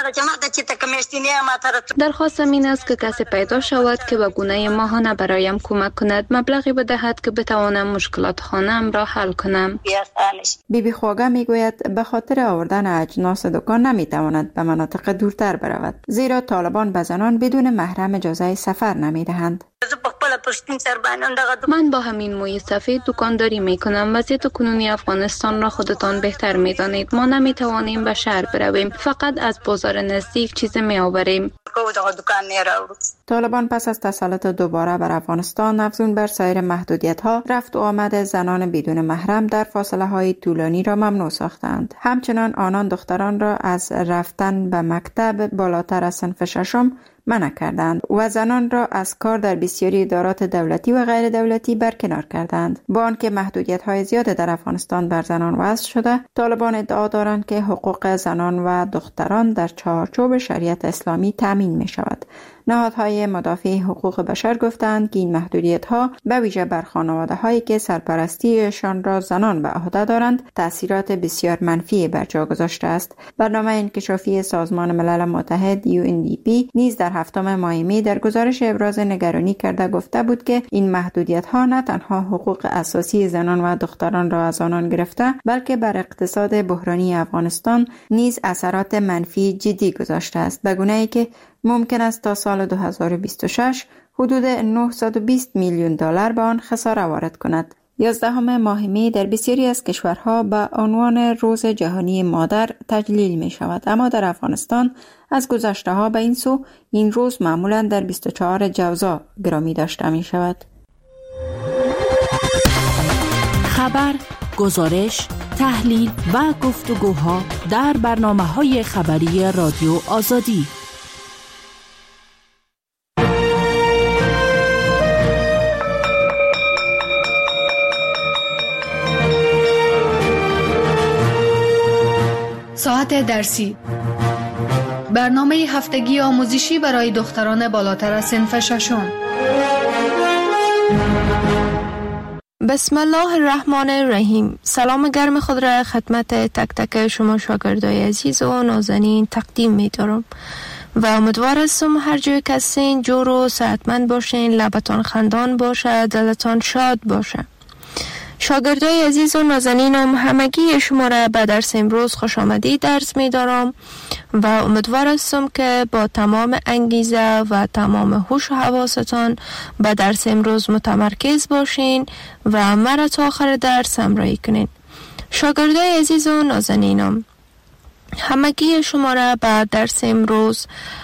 درخواستم این است که کسی پیدا شود که به گونه ماهانه برایم کمک کند، مبلغی بدهد که بتوانم مشکلات خانه‌ام را حل کنم. بیبی خواگه میگوید به خاطر آوردن اجناس دکان نمیتواند به مناطق دورتر برود، زیرا طالبان به زنان بدون محرم اجازه سفر نمیدهند. من با همین موی سفید دکانداری می کنم. وضعیت کنونی افغانستان را خودتان بهتر می دانید. ما نمی توانیم به شهر برویم، فقط از بازار نزدیک چیز می آوریم. طالبان پس از تسلط دوباره بر افغانستان افزون بر سایر محدودیت ها، رفت و آمد زنان بدون محرم در فاصله های طولانی را ممنوع ساختند. همچنان آنان دختران را از رفتن به مکتب بالاتر از صنف ششم منع کردند و زنان را از کار در بسیاری ادارات دولتی و غیر دولتی برکنار کردند. با آنکه محدودیت‌های زیاد در افغانستان بر زنان وضع شده، طالبان ادعا دارند که حقوق زنان و دختران در چارچوب شریعت اسلامی تامین می شود. نهادهای مدافع حقوق بشر گفتند که این محدودیت‌ها به ویژه بر خانواده‌هایی که سرپرستیشان را زنان به عهده دارند تأثیرات بسیار منفی بر جا گذاشته است. برنامه انکشافی سازمان ملل متحد یو ان دی پی نیز در هفتم ماه می در گزارش ابراز نگرانی کرده گفته بود که این محدودیت‌ها نه تنها حقوق اساسی زنان و دختران را از آنان گرفته، بلکه بر اقتصاد بحرانی افغانستان نیز اثرات منفی جدی گذاشته است، به گونه‌ای که ممکن است تا سال دو هزار و بیست و شش حدود نهصد و بیست میلیون دلار به آن خساره وارد کند. یازدهم ماه می در بسیاری از کشورها به عنوان روز جهانی مادر تجلیل می شود، اما در افغانستان از گذشته ها به این سو این روز معمولا در بیست و چهارم جوزا گرامی داشته می شود. خبر، گزارش، تحلیل و گفتگوها در برنامه‌های خبری رادیو آزادی. ساعت درسی، برنامه هفتگی آموزشی برای دختران بالاتر از صنف ششم. بسم الله الرحمن الرحیم. سلام گرم خود را خدمت تک تک شما شاگردای عزیز و نازنین تقدیم می دارم و امیدوار هستم هر جای که هستین جور و صحتمند باشین، لبتان خندان باشه، دلتان شاد باشه. شاگردای عزیز و نازنینم، همگی شما را به درس امروز خوش آمدید درس می دارم و امیدوار هستم که با تمام انگیزه و تمام هوش و حواستان به درس امروز متمرکز باشین و مرا تا آخر درس همراهی کنین. شاگردای عزیز و نازنینم، همگی شما را به درس امروز،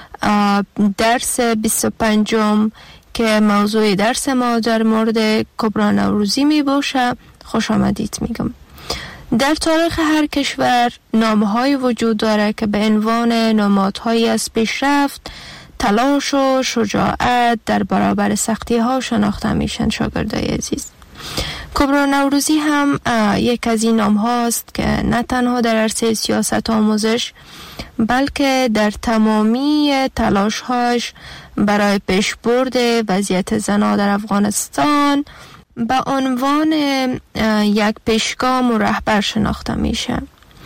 درس بیست و پنجم که موضوع درس ما در مورد کبری نوروزی می باشه خوش آمدید میگم. در تاریخ هر کشور نامه‌های وجود داره که به عنوان نمادهایی از پیشرفت، تلاش و شجاعت در برابر سختی ها شناخته میشن. شاگردای عزیز، کبری نوروزی هم یک از این نام هاست که نه تنها در عرصه سیاست آموزش بلکه در تمامی تلاش هاش برای پیشبرد وضعیت زنان در افغانستان به عنوان یک پیشگام و رهبر شناخته میشه.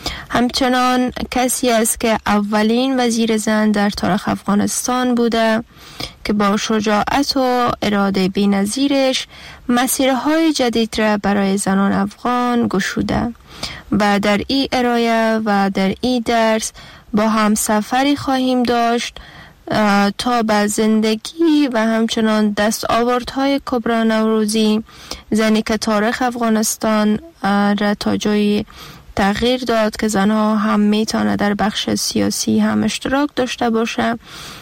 همچنان کسی است که اولین وزیر زن در تاریخ افغانستان بوده که با شجاعت و اراده بی‌نظیرش مسیرهای جدید را برای زنان افغان گشوده و در این ارائه و در این درس با هم سفری خواهیم داشت تا به زندگی و همچنان دستاوردهای کبری نوروزی، زنی که تاریخ افغانستان را تا جایی تغییر داد که زنها هم میتونه در بخش سیاسی هم اشتراک داشته باشه،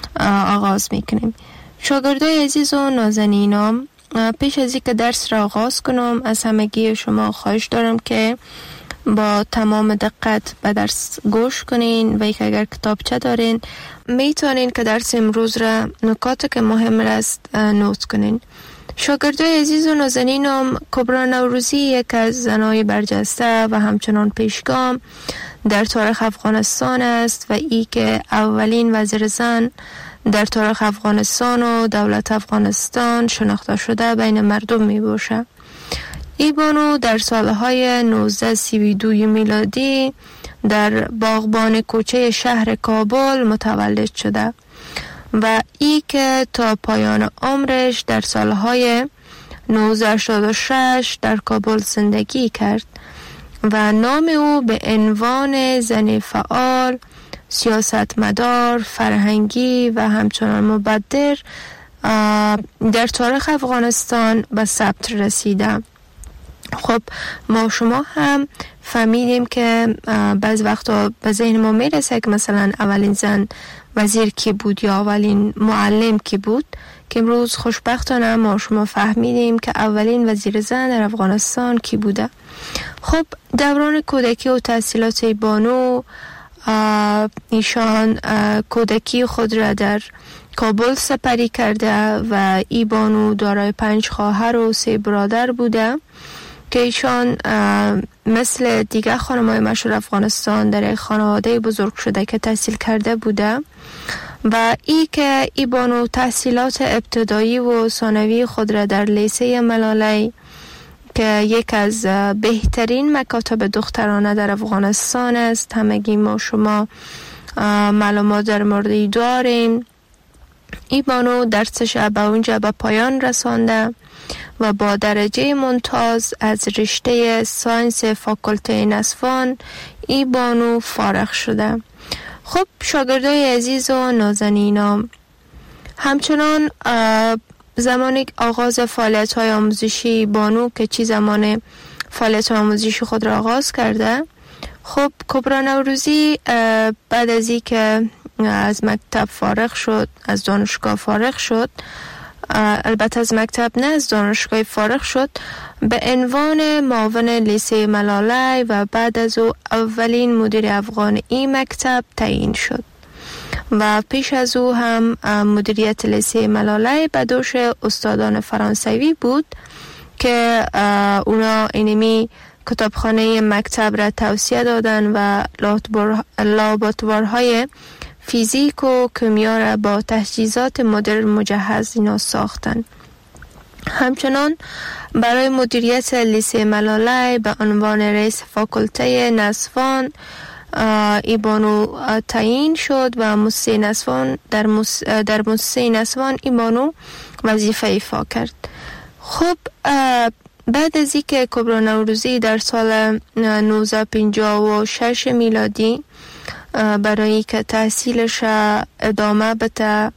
آغاز میکنیم. شاگردای عزیز و نازنینم، پیش از اینکه درس را آغاز کنم از همگی شما خواهش دارم که با تمام دقت به درس گوش کنین و یک اگر کتابچه دارین میتونین که درس امروز را نکاتی که مهم است نوت کنین. شاگردای عزیز و نازنینم، کبری نوروزی یک از زنای برجسته و همچنان پیشگام در تاریخ افغانستان است و ای که اولین وزیر زن در تاریخ افغانستان و دولت افغانستان شناخته شده بین مردم می باشه. ای بانو در سالهای نوزده سی و دو میلادی در باغبان کوچه شهر کابل متولد شده و ای که تا پایان عمرش در سالهای نوزده هشتاد و شش در کابل زندگی کرد و نام او به عنوان زن فعال، سیاستمدار، فرهنگی و همچنان مبدر در تاریخ افغانستان به ثبت رسیده. خب ما شما هم فهمیدیم که بعض وقتا به ذهن ما میرسه که مثلا اولین زن وزیر کی بود یا اولین معلم کی بود، که امروز خوشبختانه ما شما فهمیدیم که اولین وزیر زن در افغانستان کی بوده. خب دوران کودکی و تحصیلات بانو، ایشان کودکی خود را در کابل سپری کرده و ای بانو دارای پنج خواهر و سه برادر بوده که ایشان مثل دیگر خانم‌های مشهور افغانستان در یک خانواده بزرگ شده که تحصیل کرده بوده و ای که ای بانو تحصیلات ابتدایی و ثانوی خود را در لیسه ملالی که یک از بهترین مکاتب دخترانه در افغانستان است، همگی ما شما معلومات در موردی داریم، ای بانو درسش به اونجا به پایان رسانده و با درجه ممتاز از رشته ساینس فاکولته نسوان ای بانو فارغ شده. خب شاگردای عزیز و نازنینم، همچنان زمانی آغاز فعالیت های آموزشی بانو که چی زمان فعالیت آموزشی خود را آغاز کرده. خب کبرا نوروزی بعد از این که از مکتب فارغ شد، از دانشگاه فارغ شد، البته از مکتب نه از دانشگاه فارغ شد، به عنوان معاون لیسه ملاله و بعد از او اولین مدیر افغان این مکتب تعیین شد و پیش از او هم مدیریت لیسه ملاله به دوش استادان فرانسوی بود که اونا اینمی کتابخانه مکتب را توسعه دادن و لابراتوارهای فیزیک و کیمیا را با تجهیزات مدرن مجهز اینا ساختن. همچنان برای مدیریت لیسه ملاله به عنوان رئیس فاکولته نسوان ایبانو تعیین شد و موسسه نسوان در موس در موسسه نسوان ایبانو وظیفه ایفا کرد. خب بعد از اینکه کبرا نوروزی در سال نوزده پنجاه و شش میلادی برای که تحصیلش ادامه بده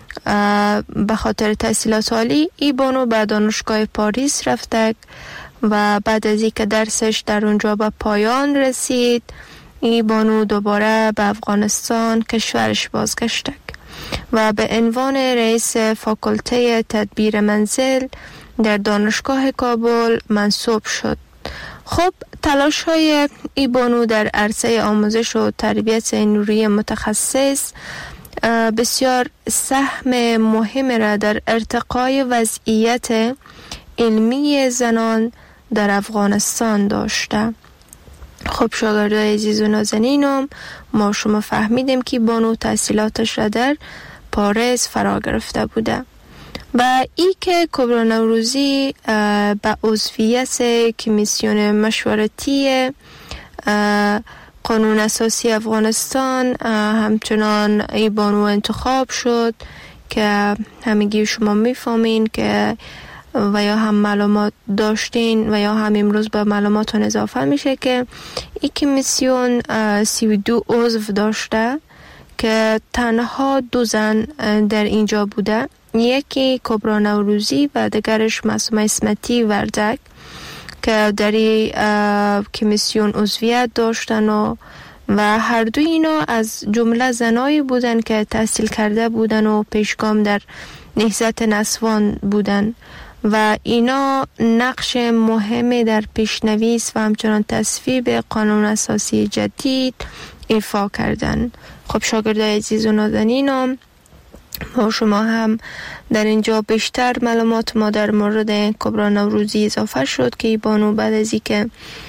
به خاطر تحصیلات عالی، ایبانو به دانشگاه پاریس رفته و بعد از اینکه درسش در اونجا به پایان رسید، ایبانو دوباره به افغانستان کشورش بازگشته و به عنوان رئیس فاکولته تدبیر منزل در دانشگاه کابل منصوب شد. خب تلاش های ایبانو در عرصه آموزش و تربیت نوری متخصص بسیار سهم مهم را در ارتقای وضعیت علمی زنان در افغانستان داشته. خب شاگردای عزیز و نازنینم، ما شما فهمیدیم که بانو تحصیلاتش را در پاریس فرا گرفته بوده و ای که کبرا نوروزی به عضویت کمیسیون مشورتی قانون اساسی افغانستان همچنان ای بانو انتخاب شد که همگی شما میفهمین که و یا هم معلومات داشتین و یا هم امروز به معلوماتون اضافه میشه که این کمیسیون سی و دو عضو داشته که تنها دو زن در اینجا بوده، یکی کبرا نوروزی و دیگرش معصومه اسمتی وردک که در این کمیسیون عضویت داشتن و و هر دو اینا از جمله زنایی بودن که تحصیل کرده بودن و پیشگام در نهضت نسوان بودن و اینا نقش مهمی در پیشنویس و همچنان تصویب قانون اساسی جدید ایفا کردن. خب شاگردای عزیز و نازنینم، ما شما هم در اینجا بیشتر معلومات ما در مورد کبرا نوروزی اضافه شد که بانو بعد از اینکه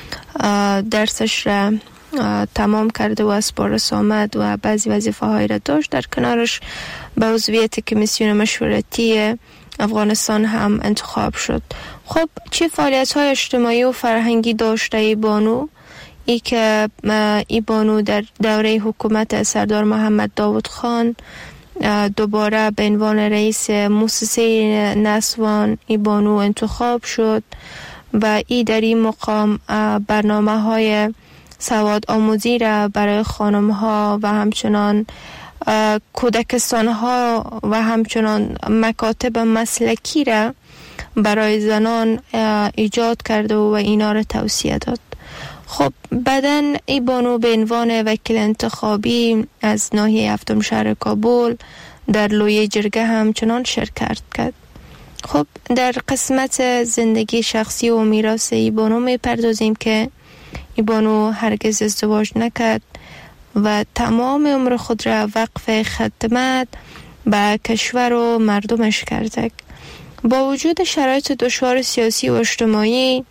درسش را تمام کرده و از پاریس آمد و بعضی وظیفه هایی را داشت، در کنارش به عضویت کمیسیون مشورتی افغانستان هم انتخاب شد. خب چه فعالیت های اجتماعی و فرهنگی داشته ای بانو؟ ای که ای بانو در دوره حکومت سردار محمد داود خان دوباره به عنوان رئیس موسسه نسوان ای بانو انتخاب شد و ای در این مقام برنامه های سواد آموزی را برای خانم ها و همچنان کودکستان ها و همچنان مکاتب مسلکی را برای زنان ایجاد کرده و اینا را توصیه داد. خب بعدن ای بانو به عنوان وکیل انتخابی از ناحیه هفتم شهر کابل در لوی جرگه همچنان شرکت کرد. خب در قسمت زندگی شخصی و میراث ای بانو می پردازیم که ای بانو هرگز ازدواج نکرد و تمام عمر خود را وقف خدمت به کشور و مردمش کرده. با وجود شرایط دشوار سیاسی و اجتماعی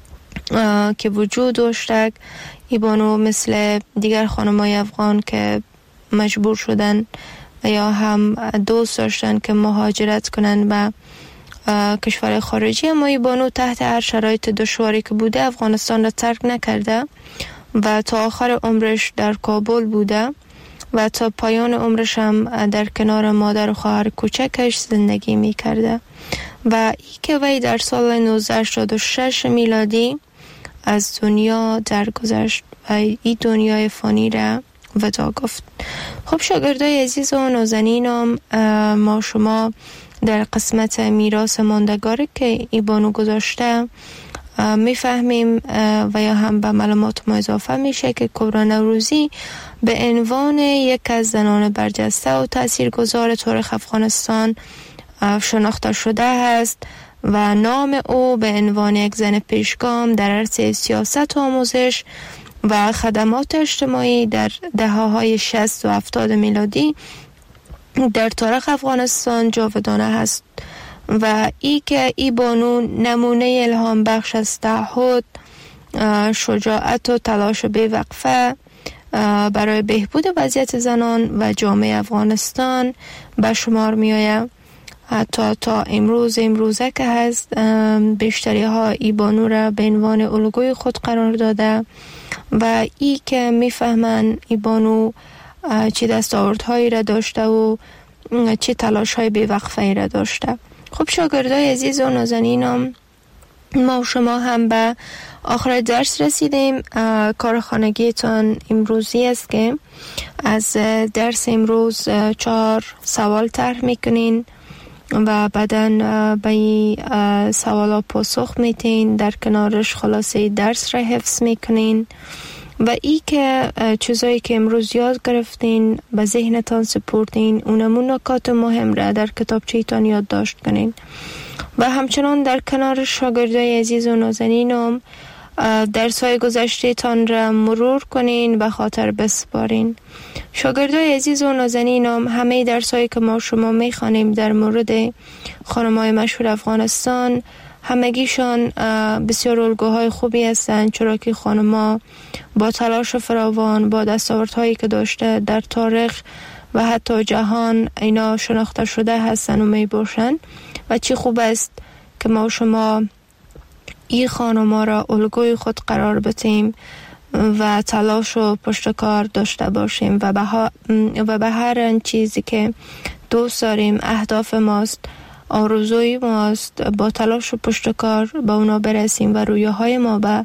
که وجود داشته، ای بانو مثل دیگر خانمای افغان که مجبور شدن و یا هم دوست داشتن که مهاجرت کنن به کشور خارجی، اما ای بانو تحت هر شرایط دشواری که بوده افغانستان را ترک نکرده و تا آخر عمرش در کابل بوده و تا پایان عمرش هم در کنار مادر و خواهر کوچکش زندگی می کرده و ای که وی در سال نوزده هشتاد و شش میلادی از دنیا درگذشت و این دنیای فانی را ودا گفت. خب شاگردای عزیز و نازنینم، ما شما در قسمت میراث ماندگاری که ای بانو گذاشته میفهمیم و یا هم به معلومات ما اضافه میشه که کبرا نوروزی به عنوان یک از زنان برجسته و تاثیرگذار تاریخ افغانستان شناخته شده است و نام او به عنوان یک زن پیشگام در عرصه سیاست و آموزش و خدمات اجتماعی در دهه‌های شصت و هفتاد میلادی در تاریخ افغانستان جاودانه است و ای که ای بانو نمونه الهام بخش از تعهد، شجاعت و تلاش بی‌وقفه برای بهبود وضعیت زنان و جامعه افغانستان به شمار می آید. حتی تا امروز امروزه که هست بیشتری ها ای بانو را به عنوان الگوی خود قرار داده و ای که می فهمن ای بانو چه دستاوردهایی را داشته و چه تلاش های بی‌وقفه‌ای را داشته. خب شاگردای عزیز و نازنینم، ما و شما هم به آخر درس رسیدیم. کار خانگیتان امروزی است که از درس امروز چهار سوال طرح میکنین و بعداً به این سوالا پاسخ میتین، در کنارش خلاصه درس را حفظ میکنین و ای که چیزایی که امروز یاد گرفتین به ذهنتان سپردین اونمون نکات مهم را در کتابچه‌تان یادداشت کنین و همچنان در کنار شاگردای عزیز و نازنینم درس‌های گذشته تان را مرور کنین و خاطر بسپارین. شاگردای عزیز و نازنینم، همه درس‌هایی که ما شما می‌خوانیم در مورد خانم‌های مشهور افغانستان همگیشان بسیار الگوهای خوبی هستند، چرا که خانم‌ها با تلاش فراوان، با دستاوردهایی که داشته در تاریخ و حتی جهان اینا شناخته شده هستند و می باشند و چی خوب است که ما شما این خانم‌ها را الگوی خود قرار بدیم و تلاش و پشتکار داشته باشیم و به و به هر چیزی که دوست داریم، اهداف ماست، آرزوی ماست، با تلاش و پشتکار به اونا برسیم و رویاهای ما به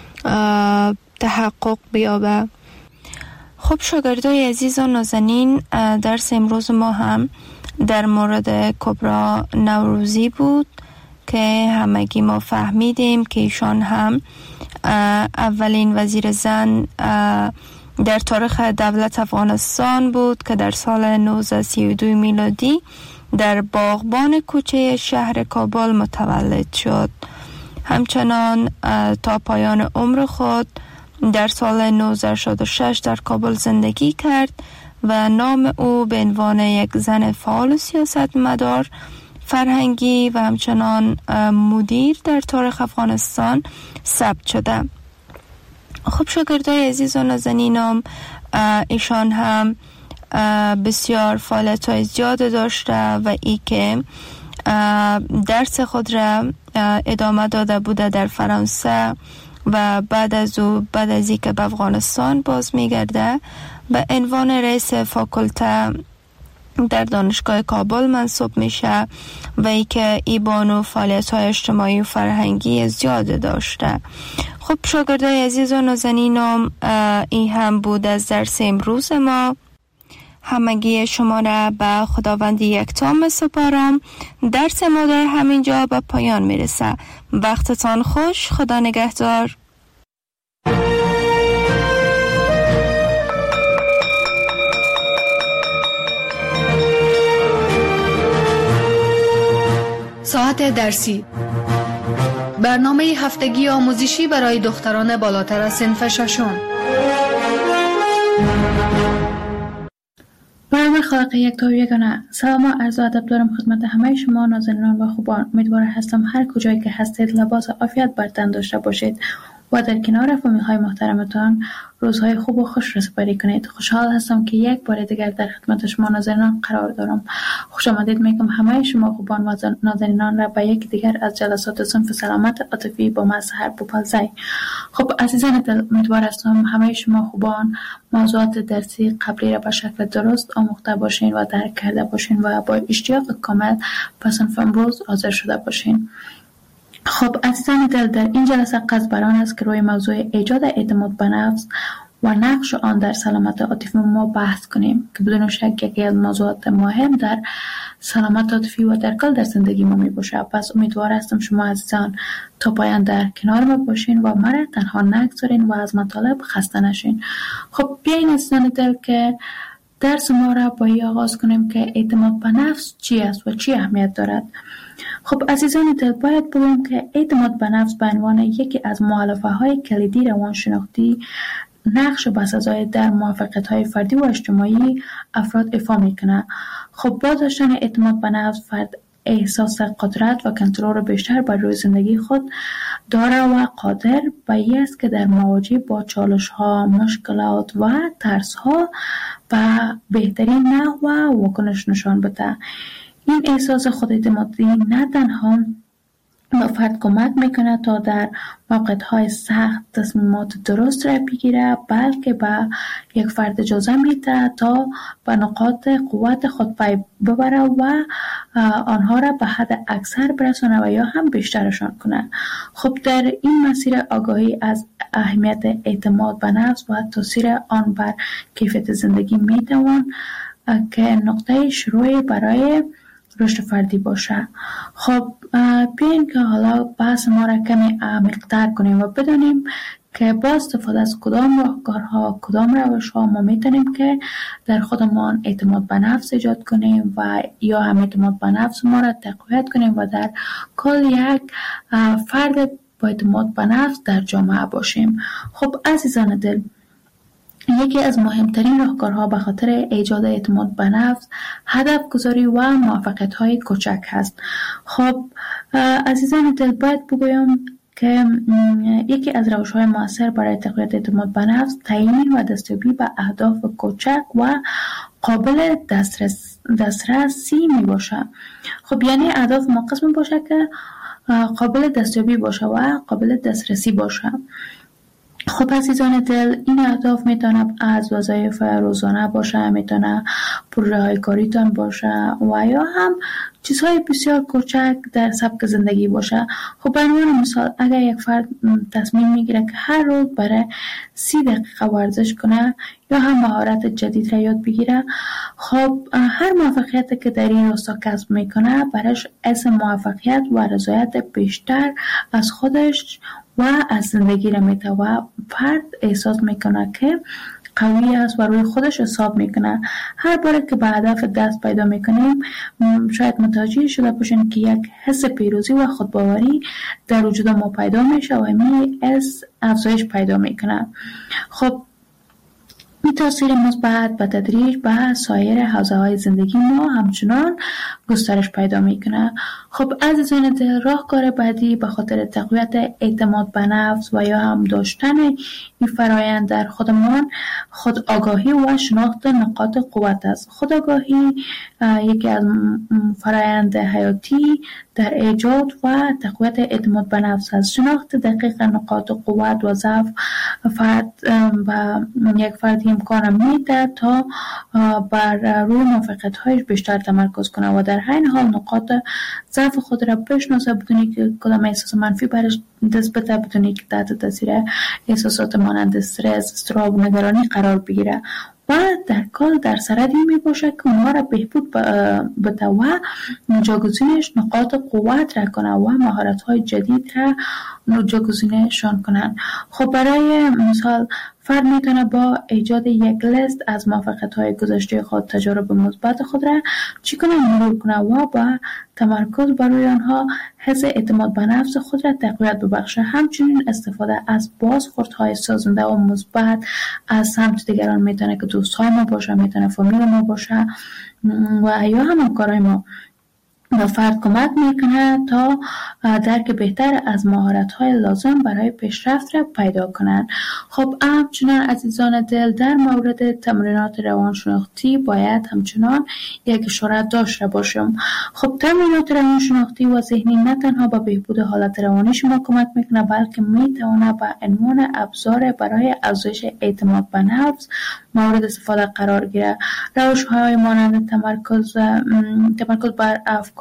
تحقق بیابه. خب شاگردای عزیز و نازنین، درس امروز ما هم در مورد کبرا نوروزی بود که همگی ما فهمیدیم که ایشان هم اولین وزیر زن در تاریخ دولت افغانستان بود که در سال نوزده سی و دو میلادی در باغبان کوچه شهر کابل متولد شد. همچنان تا پایان عمر خود در سال نوزده شصت و شش در کابل زندگی کرد و نام او به عنوان یک زن فعال سیاستمدار فرهنگی و همچنان مدیر در تاریخ افغانستان ثبت شده. خب شاگردای عزیز و نازنینم، ایشان هم بسیار فعالیت‌های زیاد داشته و ای که درس خود را ادامه داده بوده در فرانسه و بعد از او بعد از اینکه به افغانستان باز میگرده به عنوان رئیس فاکولته در دانشگاه کابل منصوب میشه و ای که ای بانو فعالیت‌های اجتماعی و فرهنگی زیاد داشته. خب شاگردای عزیز و نازنینم، این هم بود از درس امروز ما. همگی شما را به خداوند یکتا می‌سپارم. درس ما در همینجا به پایان میرسه. وقتتان خوش. خدا نگهدار. ساعت درسی، برنامه هفتگی آموزشی برای دختران بالاتر از صنف ششم. برنامه خالق یک تا یگانه. سلام و عرض ادب دارم خدمت همه شما نازنینان و خوبان. امیدوار هستم هر کجایی که هستید لباس عافیت بر تن داشته باشید و در کنار فامیل های محترمتان روزهای خوب و خوش را سپری کنید. خوشحال هستم که یک بار دیگر در خدمت شما نازنینان قرار دارم. خوش آمدید میگم همه شما خوبان و نازنینان را به یک دیگر از جلسات صنف سلامت عاطفی با من سحر بوپالزی. خب عزیزان دل، امیدوار هستم همه شما خوبان موضوعات درسی قبلی را به شکل درست آموخته باشین و درک کرده باشین و با اشتیاق کامل به صنف امروز حاضر شده باشین. خب عزیزان دل، در این جلسه قصد بر آن است که روی موضوع ایجاد اعتماد به نفس و نقش آن در سلامت عاطفی ما بحث کنیم که بدون شک یکی از موضوعات مهم در سلامت عاطفی و در کل در زندگی ما می باشه. پس امیدوار هستم شما عزیزان تا پایان در کنار ما باشین و مرا تنها نگذارین و از مطالب خسته نشین. خب بیاین عزیزان دل که درس ما را با این آغاز کنیم که اعتماد به نفس چی است و چی اهمیت دارد. خب عزیزان دل باید بگویم که اعتماد به نفس به عنوان یکی از مؤلفه های کلیدی روانشناختی نقش بسزای در موفقیت های فردی و اجتماعی افراد ایفا میکنه. خب با داشتن اعتماد به نفس فرد احساس قدرت و کنترل بیشتر بر روی زندگی خود داره و قادر به این است که در مواجهه با چالش ها، مشکلات و ترس ها به بهترین نحو و واکنش نشان بده. این احساس خوداعتمادی نه تنها به فرد کمک میکنه تا در موقعیت‌های سخت تصمیمات درست را بگیره، بلکه به یک فرد اجازه میده تا به نقاط قوت خود پی ببره و آنها را به حد اکثر برسونه و یا هم بیشترشان کنه. خب در این مسیر آگاهی از اهمیت اعتماد به نفس و تاثیر آن بر کیفیت زندگی میتوان که نقطه شروعی برای رشد فردی باشه. خب بیاین که حالا بحث ما را کمی عمیق‌تر کنیم و بدانیم که با استفاده از کدام راهکارها، کدام روش‌ها ما میتونیم که در خودمان اعتماد به نفس ایجاد کنیم و یا هم اعتماد به نفس ما را تقویت کنیم و در کل یک فرد با اعتماد به نفس در جامعه باشیم. خب عزیزان دل، یکی از مهمترین راهکارها به خاطر ایجاد اعتماد به نفس هدف گذاری و موفقیت های کوچک هست. خب عزیزان دل باید بگویم که یکی از روش‌های مؤثر برای تقویت اعتماد به نفس تعیین و دستیابی به اهداف کوچک و قابل دسترس دسترسی می باشه. خب یعنی اهداف ما قسم باشه که قابل دستیابی باشه و قابل دسترسی باشه. خب عزیزان دل، این اهداف میتونه از وظایف روزانه باشه، میتونه پروژه های کاریتان باشه و یا هم چیزهای بسیار کوچک در سبک زندگی باشه. خب به عنوان مثال اگر یک فرد تصمیم میگیره که هر روز برای سی دقیقه ورزش کنه یا هم مهارت جدید را یاد بگیره، خب هر موفقیت که در این راستا کسب میکنه برایش حس موفقیت و رضایت بیشتر از خودش و از زندگی را میده و فرد احساس میکنه که قوی است و روی خودش حساب میکنه. هر باره که به هدف دست پیدا میکنیم شاید متوجه شده باشین که یک حس پیروزی و خودباوری در وجود ما پیدا میشه و این حس افزایش پیدا میکنه. خب این تاثیر مثبت به تدریج به سایر حوزه‌های زندگی ما همچنان گسترش پیدا میکنه. خب عزیزان دل، راهکار بعدی به خاطر تقویت اعتماد به نفس و یا هم داشتن این فرایند در خودمان خود آگاهی و شناخت نقاط قوت است. خود آگاهی یکی از فرایند حیاتی در ایجاد و تقویت اعتماد به نفس است. شناخت دقیق نقاط قوت و ضعف فرد و یک فرد امکان میده تا بر روی موفقیت‌هایش بیشتر تمرکز کنه و در همین حال نقاط ضعف خود را بشناسه بدون که کدام احساس منفی برش دست بده، بدون که تحت تاثیر احساسات مانند استرس، اضطراب و نگرانی قرار بگیره و در کل در سردی می باشه که اونها را بهبود بده و جاگزینش نقاط قوت را کنه و مهارت‌های جدید را جاگزینشان کنن. خب برای مثال فرد میتونه با ایجاد یک لیست از موفقیت‌های گذشته خود، تجارب مثبت خود را چی کنه مرور کنه و با تمرکز بر روی آنها حس اعتماد به نفس خود را تقویت ببخشه. همچنین استفاده از بازخوردهای سازنده و مثبت از سمت دیگران میتونه که دوستای ما باشه، میتونه فامیل ما باشه و یا هم همکارای ما به فرد کمک میکنه تا درک بهتر از مهارت‌های لازم برای پیشرفت را پیدا کنند. خب همچنان عزیزان دل، در مورد تمرینات روانشناختی باید همچنان یک اشاره داشته باشم. خب تمرینات روانشناختی و ذهنی نه تنها به بهبود حالت روانی شما کمک میکنه، بلکه میتونه به عنوان ابزار برای افزایش اعتماد به نفس مورد استفاده قرار گیره. روش‌های مانند تمرکز تمرکز بر افکار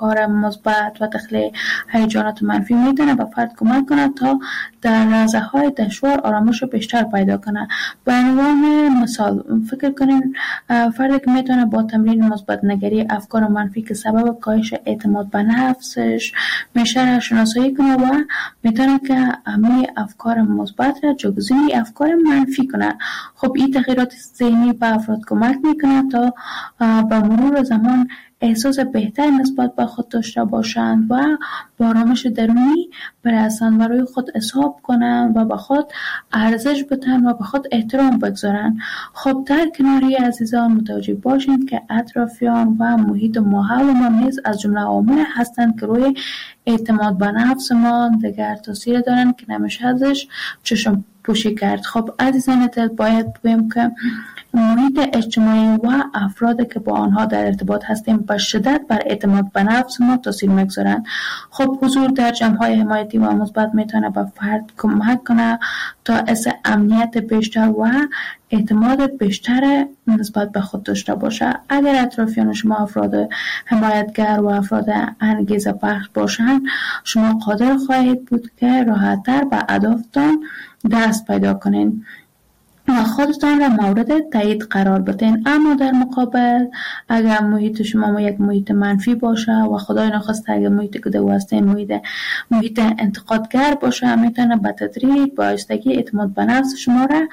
افکار مثبت و داخل هیجانات منفی میتونه به فرد کمک کنه تا در لحظه های دشوار آرامش بیشتر پیدا کنه. به عنوان مثال فکر کنین فردی که میتونه با تمرین مثبت نگری افکار منفی که سبب کاهش اعتماد به نفسش میشه را شناسایی کنه و میتونه که همه افکار مثبت را جایگزین افکار منفی کنه. خب این تغییرات ذهنی به افراد کمک میکنه تا با مرور زمان احساس بهتر نسبت به خود داشته باشند و با آرامش درونی برسند و روی خود حساب کنند و به خود ارزش بدن و به خود احترام بگذارند. خب در کناری عزیزان متوجه باشید که اطرافیان و محیط ماحول ما نیز از جمله عوامل هستند که روی اعتماد به نفس ما دیگر تاثیر دارند که نمیشه ازش چشم پوشی کرد. خب عزیزان دل باید بگویم که محیط اجتماعی و افرادی که با آنها در ارتباط هستیم به شدت بر اعتماد به نفس ما تاثیر میگذارند. خب حضور در جمع‌های حمایتی و مثبت میتونه به فرد کمک کنه تا حس امنیت بیشتر و اعتماد بیشتر نسبت به خود داشته باشه. اگر اطرافیان شما افراد حمایتگر و افراد انگیزه بخش باشند، شما قادر خواهید بود که راحت‌تر به اهدافتان دست پیدا کنین و خودتان را مورد تایید قرار بدین. اما در مقابل اگر محیط شما یک محیط منفی باشه و خدای نخواسته اگر محیط که دو هستین محیط محیط انتقادگر باشه، میتونه به تدریج با آهستگی اعتماد به نفس شما را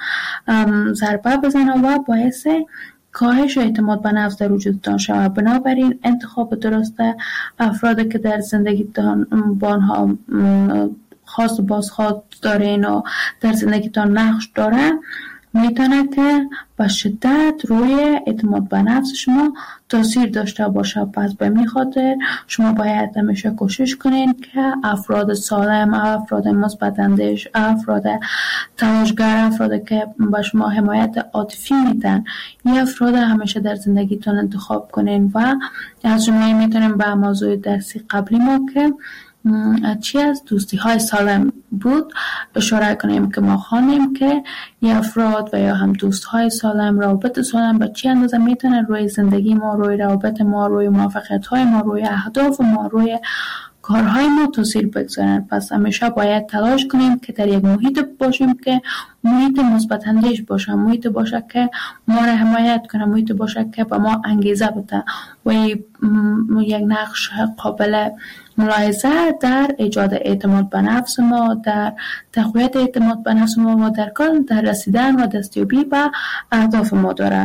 ضربه بزنه و باعث کاهش اعتماد به نفس در وجودتان شود. بنابراین انتخاب درست افرادی که در زندگیتان با آنها خاص و بازخواد دارین و در زندگیتان نقش داره میتونه که به شدت روی اعتماد به نفس شما تاثیر داشته باشه. پس به می خاطر شما باید همیشه کوشش کنین که افراد سالم، افراد مثبت اندیش، افراد تلاشگر، افرادی که به شما حمایت عاطفی میدن، این افراد همیشه در زندگیتون انتخاب کنین. و از جمله میتونیم به موضوع درسی قبلی ما که چی از دوستی های سالم بود اشاره کنیم که ما خوانیم که یه افراد و یا هم دوست های سالم، روابط سالم به چی اندازه میتونه روی زندگی ما، روی روابط ما، روی موفقیت های ما، روی اهداف ما، روی کارهای ما تاثیر بگذارن. پس همیشه باید تلاش کنیم که در یک محیط باشیم که محیط مثبت اندیش باشه، محیط باشه که ما را حمایت کنه، محیط باشه که به ما انگیزه بده و یک نقش قابل ملاحظه در ایجاد اعتماد به نفس ما، در تقویت اعتماد به نفس ما و در کار در رسیدن و دستیابی به اهداف ما داره.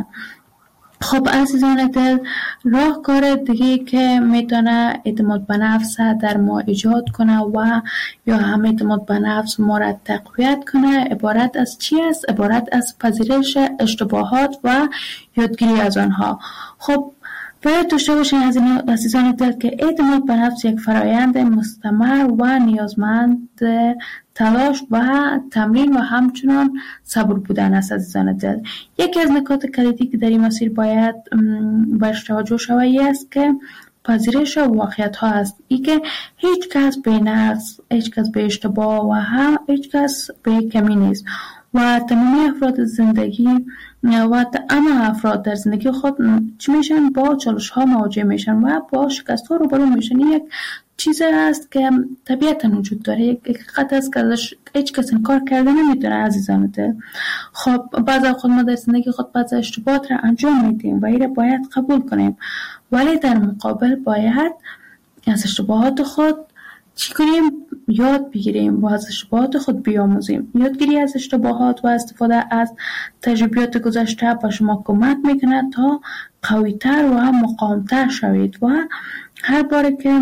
خب عزیزان دل، راهکار دیگه که میتونه اعتماد به نفس در ما ایجاد کنه و یا هم اعتماد به نفس ما را تقویت کنه عبارت از چی است؟ عبارت از پذیرش اشتباهات و یادگیری از آنها. خب باید داشته باشین از این عزیزان دل که اعتماد به نفس یک فرایند مستمر و نیازمند تلاش و تمرین و همچنان صبر بودن است. عزیزان دل، یکی از نکات کلیدی که در این مسیر باید برش توجه شود است که پذیرش واقعیت ها است. ای که هیچ کس به نقص، هیچ کس به اشتباه و هم هیچ کس به کمی نیست و تمامی افراد زندگی و اما افراد در زندگی خود چی میشن؟ با چالش ها مواجه میشن و با شکست ها روبرو میشن. یک چیز است که طبیعتا وجود داره، یک حقیقت است که ازش هیچ کس انکار کرده نمیتونه. عزیزان دل، خب بعضی خود ما در زندگی خود بعضی اشتباهات را انجام میدیم و این را باید قبول کنیم، ولی در مقابل باید از اشتباهات خود چی کنیم؟ یاد بگیریم و از اشتباهات خود بیاموزیم. یادگیری از اشتباهات و استفاده از تجربیات گذشته به شما کمک میکنه تا قوی‌تر و مقاوم‌تر شوید و هر بار که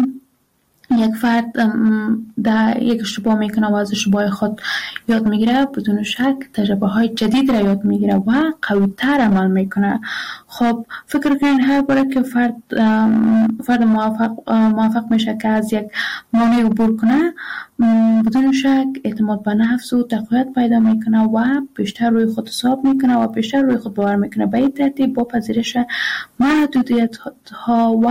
یک فرد در یک اشتباه میکنه و از اشتباه خود یاد میگیره، بدون شک تجربه های جدید را یاد میگیره و قوی تر عمل میکنه. خب فکر کنین هر باره که فرد فرد موفق موفق میشه که از یک مانع عبور کنه، بدون شک اعتماد به نفس و تقویت پیدا میکنه و بیشتر روی خود حساب میکنه و بیشتر روی خود باور میکنه. به این ترتیب با پذیرش محدودیت ها و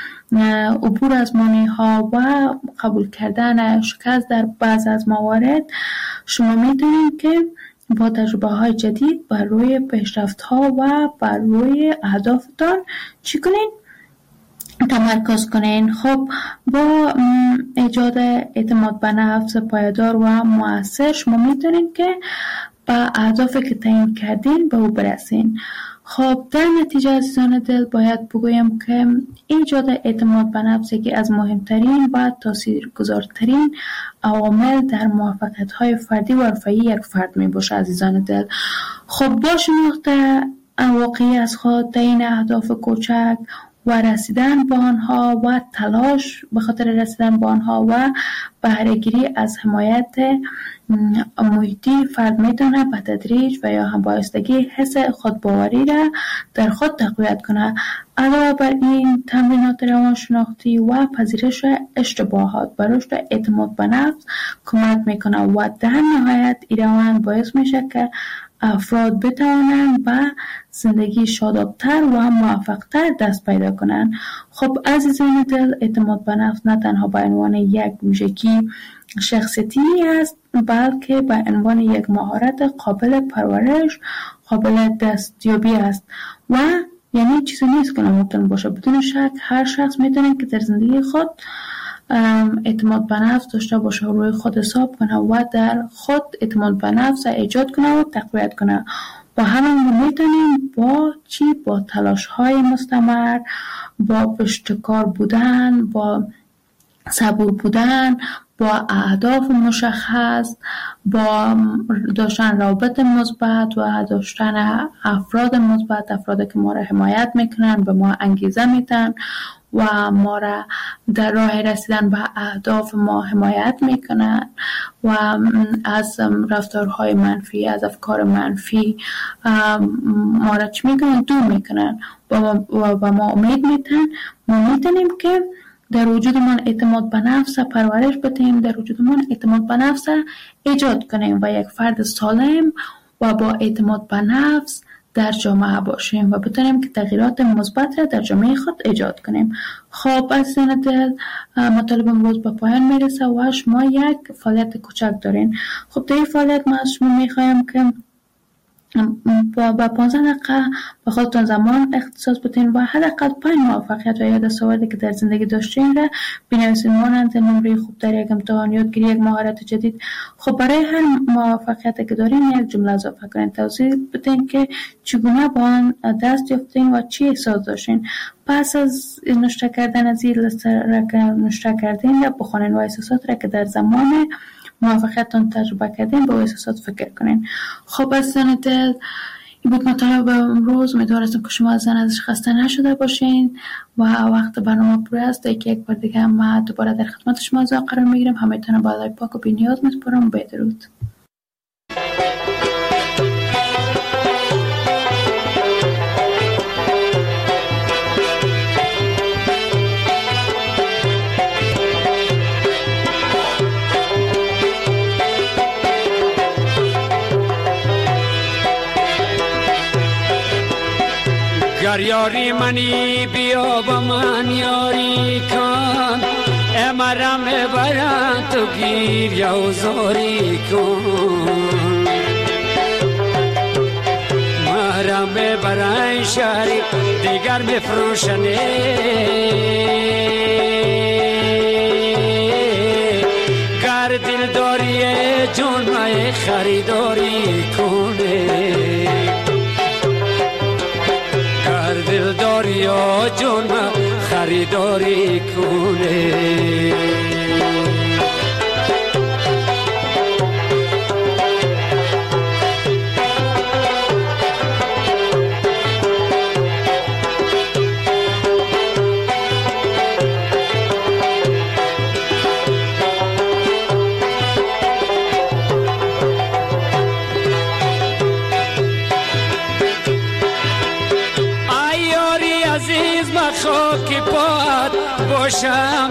عبور از مانع ها و قبول کردن شکست در بعض از موارد، شما میتونید که با تجربه های جدید بر روی پیشرفت ها و بر روی اهدافتان چی کنین؟ تمرکز کنین. خب با ایجاد اعتماد به نفس پایدار و مؤثر شما میتونین که با اهدافی که تعیین کردین به او برسین. خب در نتیجه عزیزان دل باید بگویم که ایجاد اعتماد به نفس یکی از مهمترین و تاثیرگذارترین عوامل در موفقیت‌های فردی و حرفه‌ای یک فرد می باشه عزیزان دل. خب با شناخت واقعی از خود در این اهداف کوچک و رسیدن به آنها و تلاش به خاطر رسیدن به آنها و بهره گیری از حمایت محیطی، فرد میتونه به تدریج و یا هم بایستگی حس خودباوری را در خود تقویت کنه. علاوه بر این تمرینات روانشناختی و پذیرش اشتباهات بر رشد اعتماد به نفس کمک میکنه و در نهایت این روند باعث میشه که افراد بتوانند به زندگی شادابتر و موفقتر دست پیدا کنند. خب عزیزان دل، اعتماد به نفس نه تنها به عنوان یک ویژگی شخصیتی است بلکه به عنوان یک مهارت قابل پرورش، قابل دستیابی است و یعنی چیزی نیست که ناممکن باشه. بدون شک هر شخص میتونه که در زندگی خود اعتماد به نفس داشته باشه، روی خود حساب کنه و در خود اعتماد به نفس ایجاد کنه و تقویت کنه. با همین میتونیم با چی؟ با تلاش های مستمر، با پشتکار بودن، با صبور بودن، با اهداف مشخص، با داشتن روابط مثبت و داشتن افراد مثبت، افرادی که ما را حمایت میکنن، به ما انگیزه میدن و ما را در راه رسیدن به اهداف ما حمایت میکنن و از رفتارهای منفی، از افکار منفی ما را چی میکنن؟ دور میکنن و به ما امید میدن. ما میتونیم که در وجودمان اعتماد به نفس پرورش بدهیم، در وجودمان اعتماد به نفس ایجاد کنیم و یک فرد سالم و با اعتماد به نفس در جامعه باشیم و بتونیم که تغییرات مثبت را در جامعه خود ایجاد کنیم. خب عزیزان دل، مطالب امروز به پایان میرسه و شما یک فعالیت کوچک دارین. خب در این فعالیت ما از شما میخوایم که با با پانزده دقیقه به خودتون زمان اختصاص بدین و حداقل پنج موفقیت و یا دستاوردی که در زندگی داشتین را بنویسین، مانند نمره خوب در یک امتحان، یادگیری یک مهارت جدید. خب برای هر موفقیتی که دارین یک جمله اضافه کنین، توضیح بدین که چگونه با آن دست یافتین و چی احساس داشتین. پس از نوشته کردن از این لیست را که نوشته کردین را بخونین و احساسات را که در زمان موفقیتتون تجربه کردین به احساسات فکر کنین. خب عزیزان دل، این بود مطالب امروز. امیدوارم که شما از ازش خسته نشده باشین و وقت برنامه پر است. یکی یک بار دیگه ما دوباره در خدمت شما قرار میگیرم. همتون با خدای پاک و بی‌نیاز میسپارم. بدرود. گر یاری منی بیا با من یاری کن، امرم برند تو گیر یا زاری کن. مرم برای شهری دیگر بفروشنه، گر دل داری جون مای خریداری کنه، دل داری یا جون خریداری کنه. خاکی پاد باشم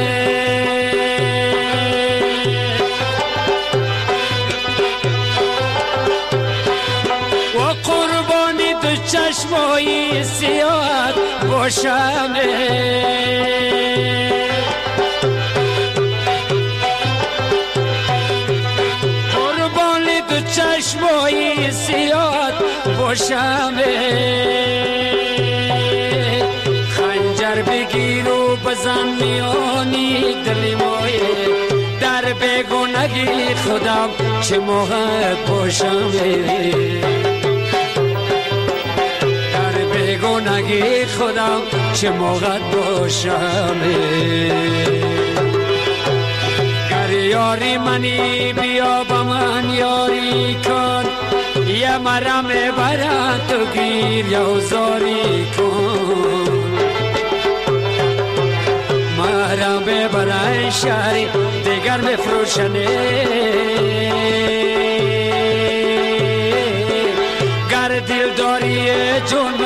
و قربانی دو چشمای سیاد باشم، قربانی دو چشمای سیاد باشم. خنجر بگیر رو بزن میانی دلی مایه در بیگانگی خودم چه موقع باشم در بیگانگی خودم چه موقع باشم گر یاری منی بیا با من یاری کن یه مرم برد تو گیر یا زاری کن مرم ببرن شهری دیگر بفروشنه گر دل داری جون